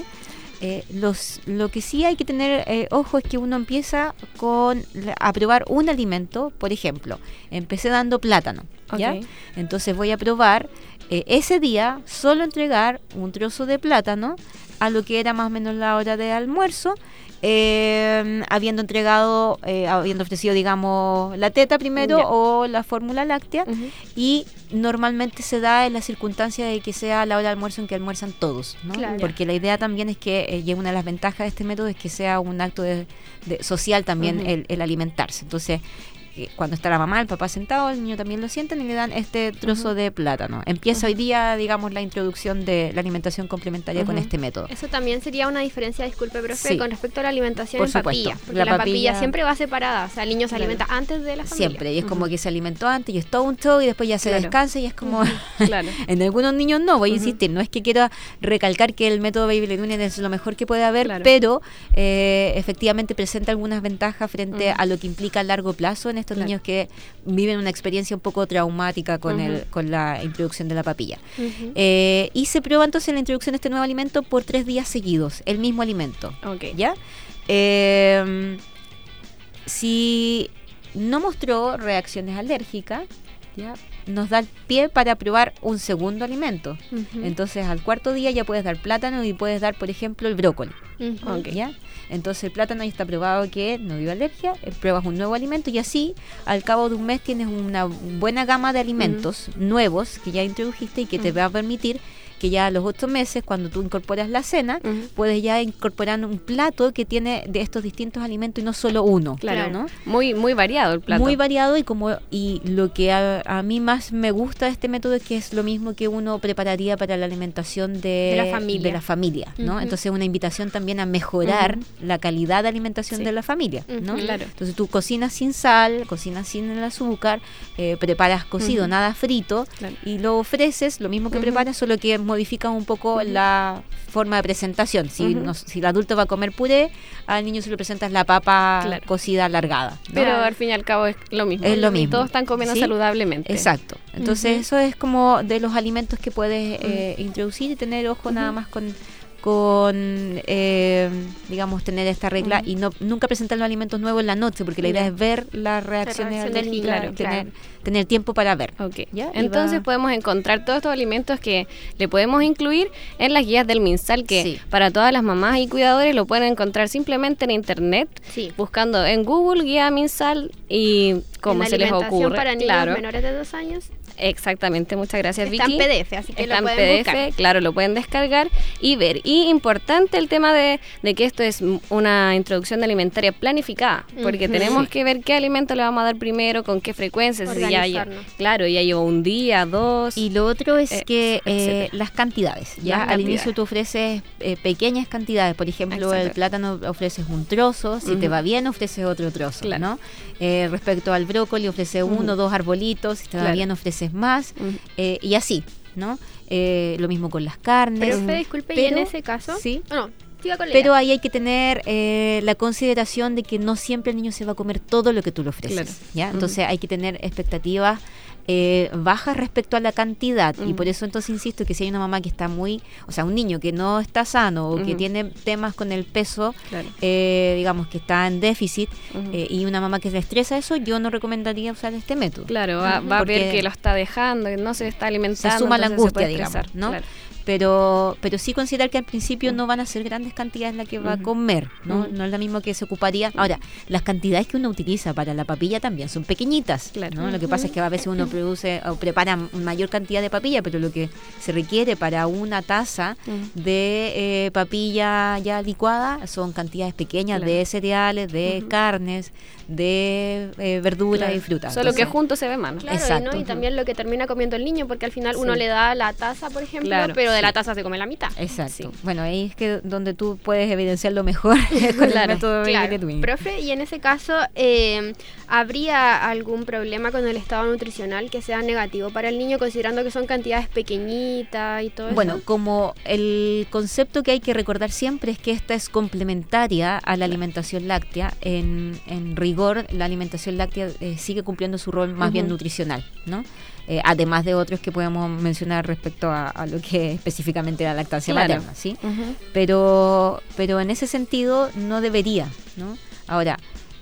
Lo que sí hay que tener ojo es que uno empieza a probar un alimento. Por ejemplo, empecé dando plátano, ¿ya? Entonces voy a probar ese día solo entregar un trozo de plátano a lo que era más o menos la hora de almuerzo, habiendo ofrecido, digamos, la teta primero o la fórmula láctea, y normalmente se da en la circunstancia de que sea la hora de almuerzo en que almuerzan todos, ¿no? Claro. Porque la idea también es que, y una de las ventajas de este método es que sea un acto de social también el alimentarse. Entonces, cuando está la mamá, el papá sentado, el niño también lo sienten y le dan este trozo de plátano. Empieza hoy día, digamos, la introducción de la alimentación complementaria con este método. Eso también sería una diferencia, disculpe, profe, con respecto a la alimentación en papilla. Porque la papilla siempre va separada, o sea, el niño se alimenta antes de la familia. Siempre, y es como que se alimentó antes y es todo un show y después ya se descansa y es como... En algunos niños no, voy a insistir, no es que quiera recalcar que el método Baby Led Union es lo mejor que puede haber, pero efectivamente presenta algunas ventajas frente a lo que implica a largo plazo en estos niños que viven una experiencia un poco traumática con la introducción de la papilla. Y se prueba entonces la introducción de este nuevo alimento por 3 días seguidos, el mismo alimento. ¿Ya? Si no mostró reacciones alérgicas, ¿ya?, nos da el pie para probar un segundo alimento. Entonces al 4.º día ya puedes dar plátano y puedes dar, por ejemplo, el brócoli. ¿Ya? Entonces el plátano ya está probado que no dio alergia, pruebas un nuevo alimento y así al cabo de un mes tienes una buena gama de alimentos nuevos que ya introdujiste y que te va a permitir que ya a los 8 meses, cuando tú incorporas la cena, puedes ya incorporar un plato que tiene de estos distintos alimentos y no solo uno. Claro, ¿no? Muy variado el plato. Muy variado y lo que a mí más me gusta de este método es que es lo mismo que uno prepararía para la alimentación de la familia, ¿no? Entonces una invitación también a mejorar la calidad de alimentación de la familia, ¿no? Claro. Entonces tú cocinas sin sal, cocinas sin el azúcar, preparas cocido, nada frito, y lo ofreces, lo mismo que preparas, solo que modificas un poco la forma de presentación. Si el adulto va a comer puré, al niño se le presentas la papa cocida alargada, ¿no? Pero al fin y al cabo es lo mismo. Es lo mismo. Y todos están comiendo saludablemente. Exacto. Entonces eso es como de los alimentos que puedes introducir y tener ojo nada más con digamos, tener esta regla y nunca presentar los alimentos nuevos en la noche, porque la idea es ver las reacciones del niño, tener tiempo para ver. Okay. Entonces podemos encontrar todos estos alimentos que le podemos incluir en las guías del MinSal, que para todas las mamás y cuidadores lo pueden encontrar simplemente en internet, buscando en Google guía MinSal y como se les ocurre. Para niños menores de 2 años. Exactamente, muchas gracias, Vicky. Está en PDF, así que está lo pueden en PDF, buscar. claro, lo pueden descargar y ver. Y importante el tema de que esto es una introducción de alimentaria planificada, porque tenemos que ver qué alimento le vamos a dar primero, con qué frecuencia, si ya lleva un día, 2. Y lo otro es que las cantidades, al inicio tú ofreces pequeñas cantidades, por ejemplo, el plátano ofreces un trozo, si te va bien ofreces otro trozo, ¿no? Respecto al brócoli ofreces 1 o 2 arbolitos, si te va bien ofreces más, y así, ¿no? Lo mismo con las carnes. Pero disculpe, ¿y en ese caso? Sí. No, siga con la pero idea. ahí hay que tener la consideración de que no siempre el niño se va a comer todo lo que tú le ofreces, ¿ya? Entonces hay que tener expectativas bajas respecto a la cantidad, y por eso entonces insisto que si hay una mamá que está un niño que no está sano o que tiene temas con el peso, digamos que está en déficit, y una mamá que le estresa eso, yo no recomendaría usar este método. Claro, va a ver que lo está dejando, que no se está alimentando. Se suma la angustia, digamos, ¿no? Claro. Pero sí considerar que al principio no van a ser grandes cantidades la que va a comer, ¿no? No es lo mismo que se ocuparía. Ahora, las cantidades que uno utiliza para la papilla también son pequeñitas, ¿no? Lo que pasa es que a veces uno produce o prepara mayor cantidad de papilla, pero lo que se requiere para una taza de papilla ya licuada son cantidades pequeñas de cereales, de carnes, de verduras y frutas. Solo que juntos se ve más, ¿no? Claro, exacto. Y también lo que termina comiendo el niño, porque al final uno le da la taza, por ejemplo, pero de la taza se come la mitad. Exacto. Bueno, ahí es que donde tú puedes evidenciarlo mejor con el método Baby Twin. Profe, y en ese caso, ¿habría algún problema con el estado nutricional que sea negativo para el niño, considerando que son cantidades pequeñitas y todo eso? Bueno, como el concepto que hay que recordar siempre es que esta es complementaria a la alimentación láctea, en rigor la alimentación láctea sigue cumpliendo su rol más bien nutricional, ¿no? Además de otros que podemos mencionar respecto a lo que específicamente la lactancia materna, ¿sí? Pero en ese sentido no debería, ¿no? Ahora,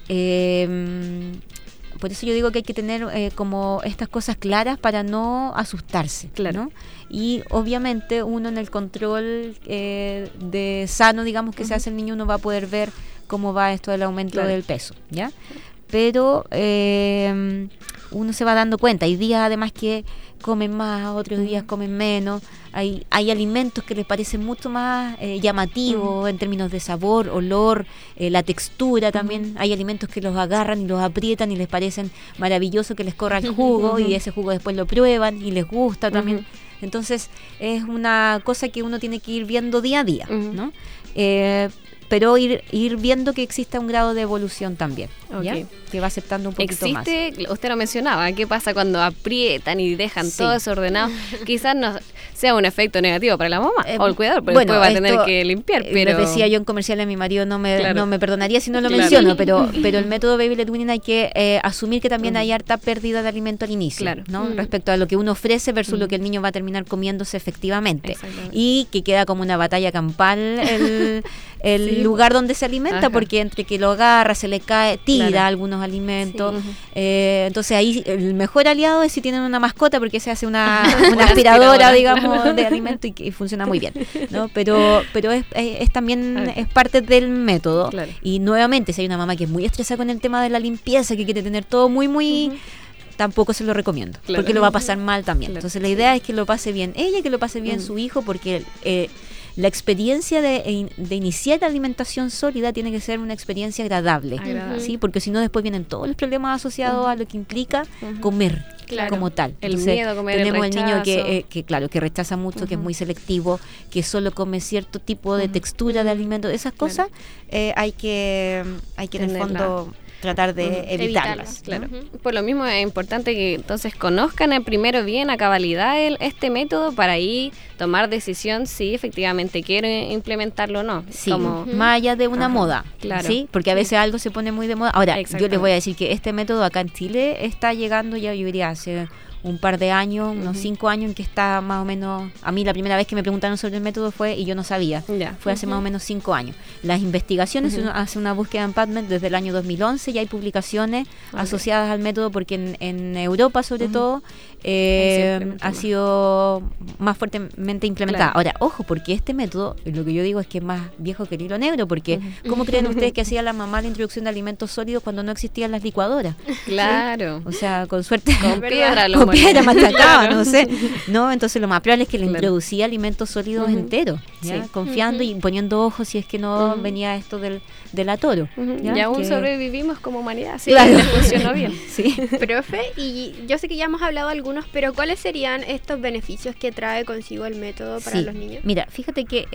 por eso yo digo que hay que tener como estas cosas claras para no asustarse, ¿no? Y obviamente uno en el control de sano, digamos, que se hace el niño, uno va a poder ver cómo va esto del aumento del peso, ¿ya? Pero uno se va dando cuenta. Hay días además que comen más, otros días comen menos. Hay alimentos que les parecen mucho más llamativos en términos de sabor, olor, la textura también. Hay alimentos que los agarran y los aprietan y les parecen maravilloso que les corra el jugo y ese jugo después lo prueban y les gusta también. Entonces es una cosa que uno tiene que ir viendo día a día, ¿no? Pero ir viendo que exista un grado de evolución también, ¿ya? Que va aceptando un poquito más. Usted lo mencionaba, ¿qué pasa cuando aprietan y dejan todo desordenado? Quizás no sea un efecto negativo para la mamá o el cuidador, pero después va a tener que limpiar. Pero lo decía yo en comerciales, mi marido no me perdonaría si no lo menciono, pero el método Baby Led Weaning hay que asumir que también hay harta pérdida de alimento al inicio, ¿no? Respecto a lo que uno ofrece versus lo que el niño va a terminar comiéndose efectivamente. Y que queda como una batalla campal el lugar donde se alimenta, porque entre que lo agarra, se le cae, tira algunos alimentos. Entonces ahí el mejor aliado es si tienen una mascota, porque se hace una aspiradora, digamos, de alimento y funciona muy bien, ¿no? Pero es también es parte del método. Y nuevamente, si hay una mamá que es muy estresada con el tema de la limpieza, que quiere tener todo muy tampoco se lo recomiendo, porque lo va a pasar mal también. Entonces la idea es que lo pase bien ella, que lo pase bien su hijo, porque la experiencia de iniciar la alimentación sólida tiene que ser una experiencia agradable. ¿Sí? Porque si no después vienen todos los problemas asociados a lo que implica comer como tal. Entonces, el miedo a comer, tenemos el niño que rechaza mucho, que es muy selectivo, que solo come cierto tipo de textura de alimento. Esas cosas hay que en el fondo tratar de evitarlas. Claro. Por lo mismo es importante que entonces conozcan primero bien a cabalidad este método para ahí tomar decisión si efectivamente quieren implementarlo o no. Sí, más allá de una moda, ¿sí? Porque a veces algo se pone muy de moda. Ahora, yo les voy a decir que este método acá en Chile está llegando ya, yo diría, hace un par de años, unos 5 años, en que está más o menos. A mí la primera vez que me preguntaron sobre el método fue, y yo no sabía, fue hace más o menos 5 años. Las investigaciones, uno hace una búsqueda en PubMed desde el año 2011, y hay publicaciones asociadas al método, porque en Europa sobre todo ha sido más fuertemente implementada. Ahora, ojo, porque este método, lo que yo digo es que es más viejo que el hilo negro, porque ¿cómo creen ustedes que hacía la mamá la introducción de alimentos sólidos cuando no existían las licuadoras? Claro. ¿Sí? O sea, con suerte con piedra piedra machacaba, no sé. No, entonces lo más probable es que le introducía alimentos sólidos enteros, ¿ya? Confiando y poniendo ojos si es que no venía esto del atoro. Y aún sobrevivimos como humanidad, así que funcionó bien. Sí. Profe, y yo sé que ya hemos hablado algunos, pero ¿cuáles serían estos beneficios que trae consigo el método para los niños? Mira, fíjate que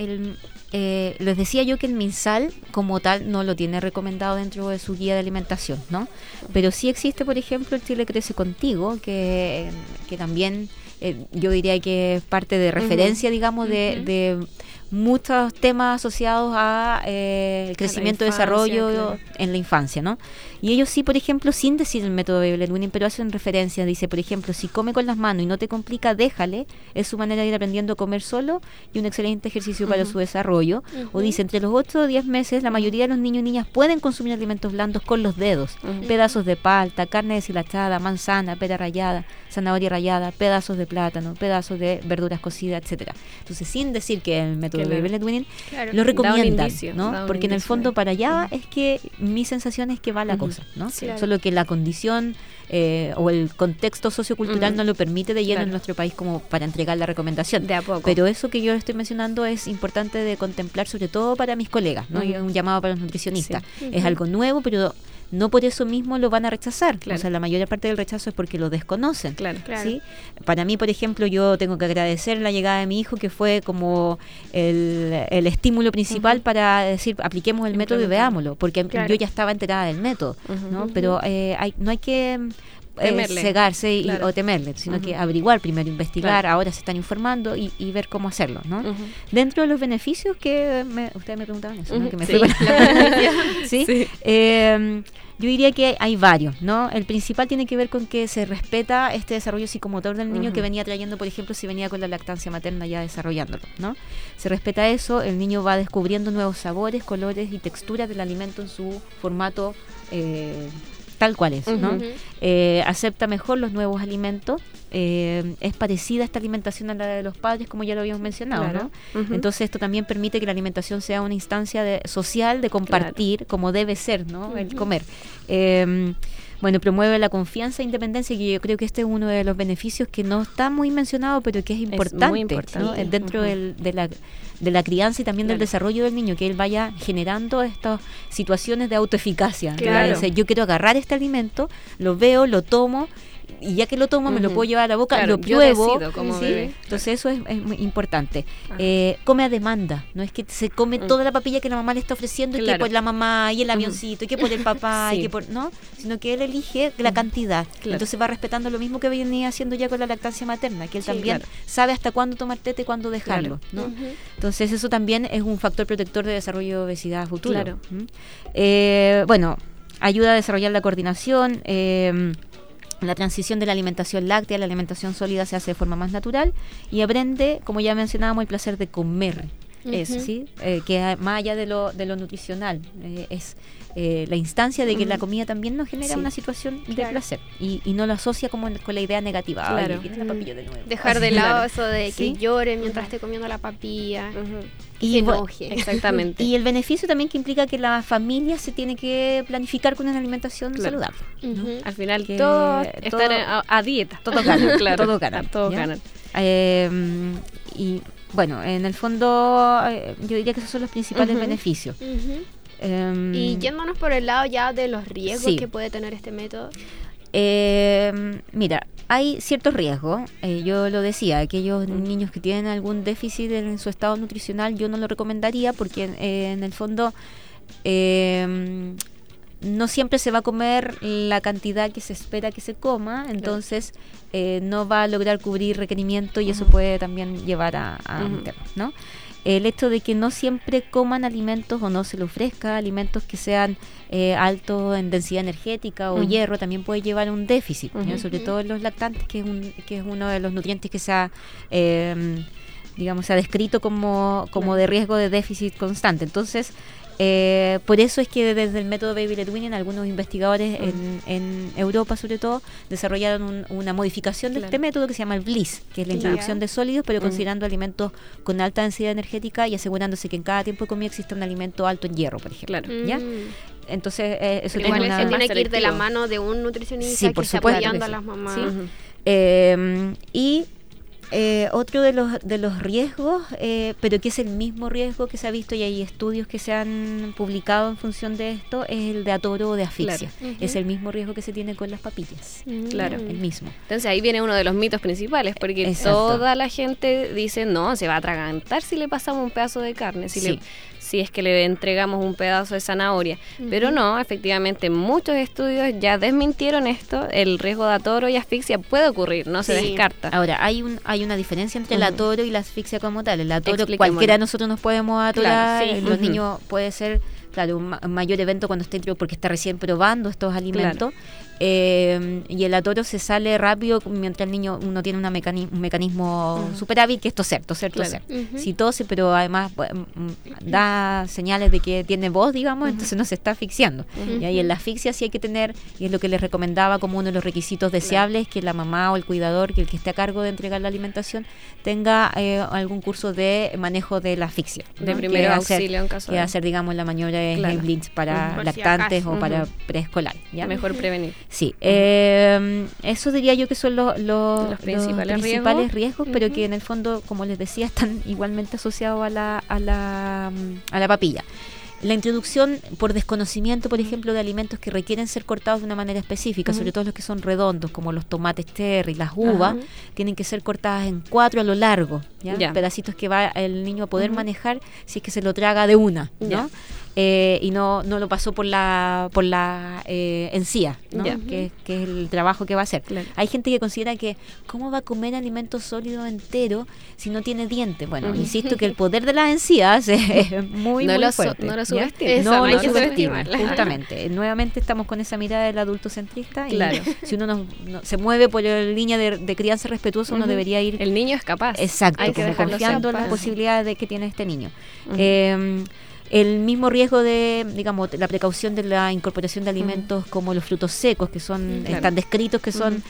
les decía yo que el MinSal como tal no lo tiene recomendado dentro de su guía de alimentación, ¿no? Pero sí existe, por ejemplo, el Chile Crece Contigo, que también yo diría que es parte de referencia, digamos, de muchos temas asociados a el crecimiento y desarrollo en la infancia, ¿no? Y ellos sí, por ejemplo, sin decir el método de Baby-led-Weaning, pero hacen referencia, dice, por ejemplo, si come con las manos y no te complica, déjale, es su manera de ir aprendiendo a comer solo y un excelente ejercicio para su desarrollo. O dice, entre los 8 o 10 meses, la mayoría de los niños y niñas pueden consumir alimentos blandos con los dedos, pedazos de palta, carne deshilachada, manzana, pera rallada, zanahoria rallada, pedazos de plátano, pedazos de verduras cocidas, etcétera. Entonces, sin decir que el método de Baby-led-Weaning lo recomiendan, ¿no? Porque en el fondo para allá es que mi sensación es que va la cosa, ¿no? Sí, solo que la condición o el contexto sociocultural no lo permite de lleno en nuestro país como para entregar la recomendación. De a poco. Pero eso que yo estoy mencionando es importante de contemplar, sobre todo para mis colegas, ¿no? Y es un llamado para los nutricionistas. Es algo nuevo, pero no por eso mismo lo van a rechazar. O sea, la mayor parte del rechazo es porque lo desconocen. ¿Sí? Para mí, por ejemplo, yo tengo que agradecer la llegada de mi hijo, que fue como el estímulo principal para decir, apliquemos el método y veámoslo, porque yo ya estaba enterada del método, ¿no? Pero no hay que cegarse o temerle, sino que averiguar primero, investigar, ahora se están informando y ver cómo hacerlo, ¿no? Dentro de los beneficios que ustedes me preguntaban eso, ¿no? Que me fui ¿Sí? Yo diría que hay varios, ¿no? El principal tiene que ver con que se respeta este desarrollo psicomotor del niño que venía trayendo, por ejemplo, si venía con la lactancia materna ya desarrollándolo, ¿no? Se respeta eso, el niño va descubriendo nuevos sabores, colores y texturas del alimento en su formato tal cual es, ¿no? Acepta mejor los nuevos alimentos, es parecida esta alimentación a la de los padres, como ya lo habíamos mencionado, ¿no? Entonces esto también permite que la alimentación sea una instancia social de compartir, como debe ser, ¿no? El comer. Bueno, promueve la confianza e independencia, que yo creo que este es uno de los beneficios que no está muy mencionado, pero que es importante, muy importante, ¿no? Dentro de la crianza y también del desarrollo del niño, que él vaya generando estas situaciones de autoeficacia. O sea, yo quiero agarrar este alimento, lo veo, lo tomo, y ya que lo tomo, me lo puedo llevar a la boca, lo pruebo. ¿Sí? Entonces eso es muy importante. Come a demanda, no es que se come toda la papilla que la mamá le está ofreciendo, y que por la mamá y el avioncito, y que por el papá, y que por no, sino que él elige la cantidad. Entonces va respetando lo mismo que venía haciendo ya con la lactancia materna, que él también sabe hasta cuándo tomar teta y cuándo dejarlo, ¿no? Entonces eso también es un factor protector de desarrollo de obesidad futuro. Bueno, ayuda a desarrollar la coordinación. La transición de la alimentación láctea a la alimentación sólida se hace de forma más natural y aprende, como ya mencionábamos, el placer de comer. Eso, ¿sí? Que más allá de lo nutricional, es la instancia de que la comida también nos genera una situación de placer y no lo asocia como con la idea negativa. Claro. Ay, viene la papilla de nuevo. Dejar de lado eso de ¿Sí? que llore mientras esté comiendo la papilla. Y se enoje. Exactamente. Y el beneficio también que implica que la familia se tiene que planificar con una alimentación saludable. ¿no? Al final Que todos todo- están a dieta. Todo ganan, Claro, todo ganan. todos ¿ya? ganan. Y bueno, en el fondo yo diría que esos son los principales beneficios. Y yéndonos por el lado ya de los riesgos Sí. que puede tener este método. Mira, hay ciertos riesgos. Yo lo decía, aquellos niños que tienen algún déficit en su estado nutricional, yo no lo recomendaría porque en el fondo no siempre se va a comer la cantidad que se espera que se coma, entonces no va a lograr cubrir requerimientos y eso puede también llevar a un tema, ¿no? El hecho de que no siempre coman alimentos o no se le ofrezca alimentos que sean altos en densidad energética o hierro también puede llevar a un déficit, ¿no? Sobre todo en los lactantes, que es uno de los nutrientes que se ha descrito como de riesgo de déficit constante. Entonces, por eso es que desde el método Baby Led Weaning algunos investigadores en Europa sobre todo desarrollaron una modificación de este método que se llama el BLIS, que es la introducción de sólidos pero considerando alimentos con alta densidad energética y asegurándose que en cada tiempo de comida exista un alimento alto en hierro, por ejemplo. Claro. ¿Ya? Entonces eso Pero igual tiene eso una... tiene que ir de la selectivo. mano de un nutricionista Sí, que por esté supuesto apoyando que a sí. las mamás. Y otro de los riesgos, pero que es el mismo riesgo que se ha visto y hay estudios que se han publicado en función de esto, es el de atoro o de asfixia. Es el mismo riesgo que se tiene con las papillas. Claro. El mismo. Entonces ahí viene uno de los mitos principales, porque Exacto. toda la gente dice, no, se va a atragantar si le pasamos un pedazo de carne, si es que le entregamos un pedazo de zanahoria. Pero no, efectivamente, muchos estudios ya desmintieron esto, el riesgo de atoro y asfixia puede ocurrir, no se descarta. Ahora, hay una diferencia entre el atoro y la asfixia como tal. El atoro, Expliquémoslo. cualquiera de nosotros nos podemos atorar, Claro, sí. los niños puede ser... Claro, un mayor evento cuando porque está recién probando estos alimentos. Y el atoro se sale rápido mientras el niño uno tiene un mecanismo superávit, que es toser. Si tose, pero además da señales de que tiene voz, digamos, entonces no se está asfixiando. Y ahí en la asfixia sí hay que tener, y es lo que les recomendaba como uno de los requisitos deseables, que la mamá o el cuidador, que el que esté a cargo de entregar la alimentación, tenga algún curso de manejo de la asfixia. De ¿no? primero Que auxilio en caso que de... hacer, digamos, la maniobra de Heimlich para Por si lactantes acaso. o para preescolares. ¿ya? Mejor prevenir. Sí, eso diría yo que son los principales riesgos, pero que en el fondo, como les decía, están igualmente asociados a la papilla. La introducción por desconocimiento, por ejemplo, de alimentos que requieren ser cortados de una manera específica, sobre todo los que son redondos, como los tomates cherry, las uvas, tienen que ser cortadas en 4 a lo largo, ¿ya? Pedacitos que va el niño a poder manejar si es que se lo traga de una, ¿no? Y no lo pasó por la encía, ¿no? Que es el trabajo que va a hacer. Claro. Hay gente que considera que ¿cómo va a comer alimento sólido entero si no tiene dientes? Bueno, insisto que el poder de las encías es muy fuerte. No lo ¿ya? subestimes. No hay lo que subestimes, subestimarla. justamente. Nuevamente estamos con esa mirada del adultocentrista y Claro. si uno se mueve por la línea de crianza respetuosa, uno debería ir... El niño es capaz. Exacto, Hay que como dejarlo confiando en las capaz. posibilidades que tiene este niño. El mismo riesgo de, digamos, la precaución de la incorporación de alimentos como los frutos secos, que son están descritos que son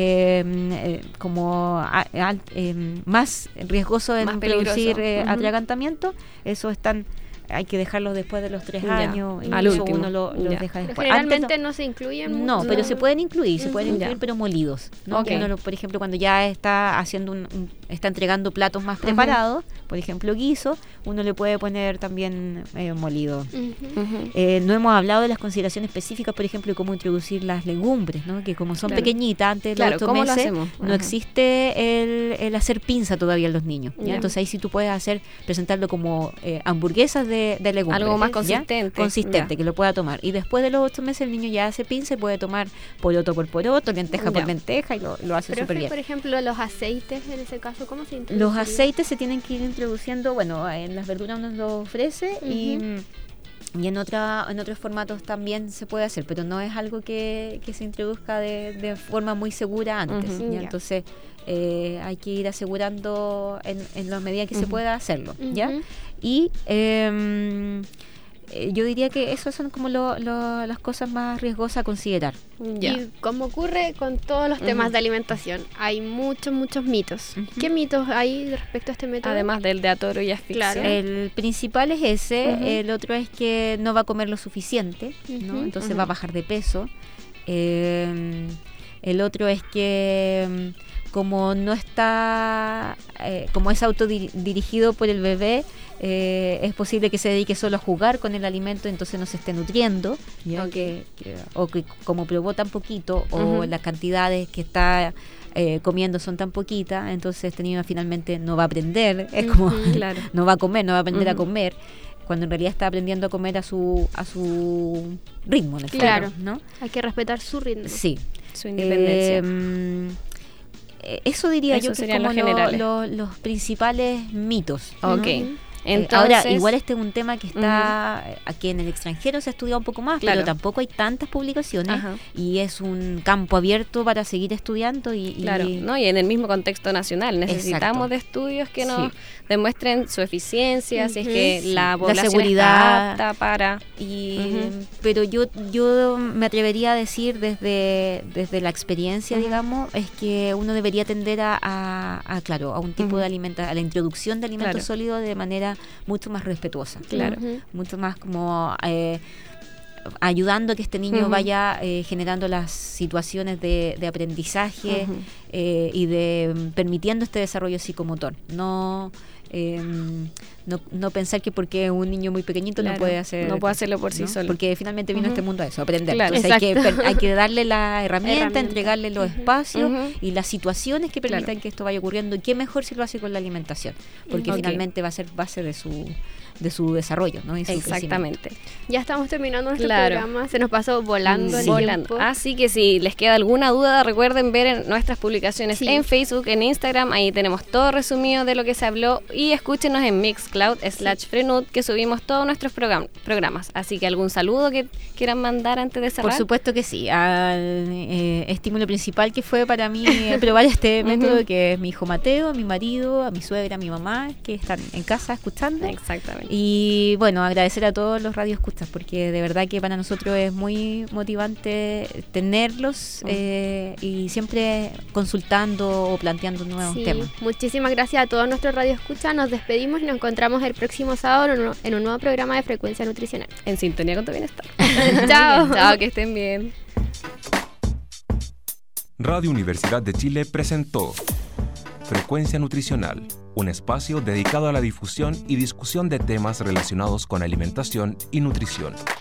más riesgosos en Más producir peligroso. atragantamiento. Eso hay que dejarlos después de los 3 años. Al Incluso último. uno los deja Pero después. generalmente Antes no se incluyen no, mucho. pero se pueden incluir, Ya. pero molidos, ¿no? Ok. Que uno por ejemplo, cuando ya está haciendo está entregando platos más preparados, por ejemplo guiso, uno le puede poner también molido. No hemos hablado de las consideraciones específicas, por ejemplo, de cómo introducir las legumbres, ¿no? Que como son pequeñitas, antes de los 8 ¿cómo lo meses, hacemos? no existe el hacer pinza todavía en los niños. ¿ya? Entonces ahí sí tú puedes presentarlo como hamburguesas de legumbres. Algo más ¿ya? consistente. Consistente, Ya. que lo pueda tomar. Y después de los 8 meses el niño ya hace pinza y puede tomar poroto por poroto, lenteja por Ya. lenteja y lo hace súper bien. Por ejemplo, los aceites, en ese caso, ¿cómo se introducen? Los aceites se tienen que ir introduciendo, bueno, en las verduras uno los ofrece y Y en otros formatos también se puede hacer, pero no es algo que se introduzca de forma muy segura antes. ¿Ya? Entonces hay que ir asegurando en la medida que se pueda hacerlo. ¿Ya? Y yo diría que esas son como las cosas más riesgosas a considerar. Y como ocurre con todos los temas de alimentación, hay muchos mitos. ¿Qué mitos hay respecto a este método? Además del de atoro y asfixia. Claro. El principal es ese, el otro es que no va a comer lo suficiente, ¿no? Entonces va a bajar de peso. El otro es que como no está, como es autodirigido por el bebé, es posible que se dedique solo a jugar con el alimento, entonces no se esté nutriendo, ¿ya? O que como probó tan poquito o las cantidades que está comiendo son tan poquitas, entonces este niño finalmente no va a aprender, es como no va a comer, no va a aprender a comer, cuando en realidad está aprendiendo a comer a su ritmo, claro, ¿no? Hay que respetar su ritmo. Sí. Su independencia. Eso diría yo que serían como los principales mitos. Ok. Entonces, ahora, igual este es un tema que está aquí en el extranjero se ha estudiado un poco más, pero tampoco hay tantas publicaciones y es un campo abierto para seguir estudiando y en el mismo contexto nacional necesitamos de estudios que nos demuestren su eficiencia, si es que la población seguridad está apta para pero yo me atrevería a decir desde la experiencia, digamos, es que uno debería tender a un tipo de alimentación, a la introducción de alimentos sólidos de manera mucho más respetuosa, mucho más como ayudando a que este niño vaya generando las situaciones de aprendizaje y de permitiendo este desarrollo psicomotor. No pensar que porque es un niño muy pequeñito no puede hacerlo por sí solo, porque finalmente vino a este mundo a eso, a aprender. Entonces hay que darle la herramienta, entregarle los espacios y las situaciones que permitan que esto vaya ocurriendo, y qué mejor si lo hace con la alimentación, porque finalmente va a ser base de su desarrollo, ¿no? Y su exactamente. Ya estamos terminando nuestro programa, se nos pasó volando el tiempo. Así que si les queda alguna duda, recuerden ver en nuestras publicaciones en Facebook, en Instagram, ahí tenemos todo resumido de lo que se habló, y escúchenos en Mixcloud/Frenud, que subimos todos nuestros programas. Así que algún saludo que quieran mandar antes de cerrar. Por supuesto que sí, al estímulo principal que fue para mí probar este método, que es mi hijo Mateo, mi marido, a mi suegra, a mi mamá, que están en casa escuchando. Exactamente. Y bueno, agradecer a todos los radioescuchas, porque de verdad que para nosotros es muy motivante tenerlos y siempre consultando o planteando nuevos temas. Muchísimas gracias a todos nuestros radioescuchas. Nos despedimos y nos encontramos el próximo sábado en un nuevo programa de Frecuencia Nutricional. En sintonía con tu bienestar. Chao. Chao, que estén bien. Radio Universidad de Chile presentó Frecuencia Nutricional, un espacio dedicado a la difusión y discusión de temas relacionados con alimentación y nutrición.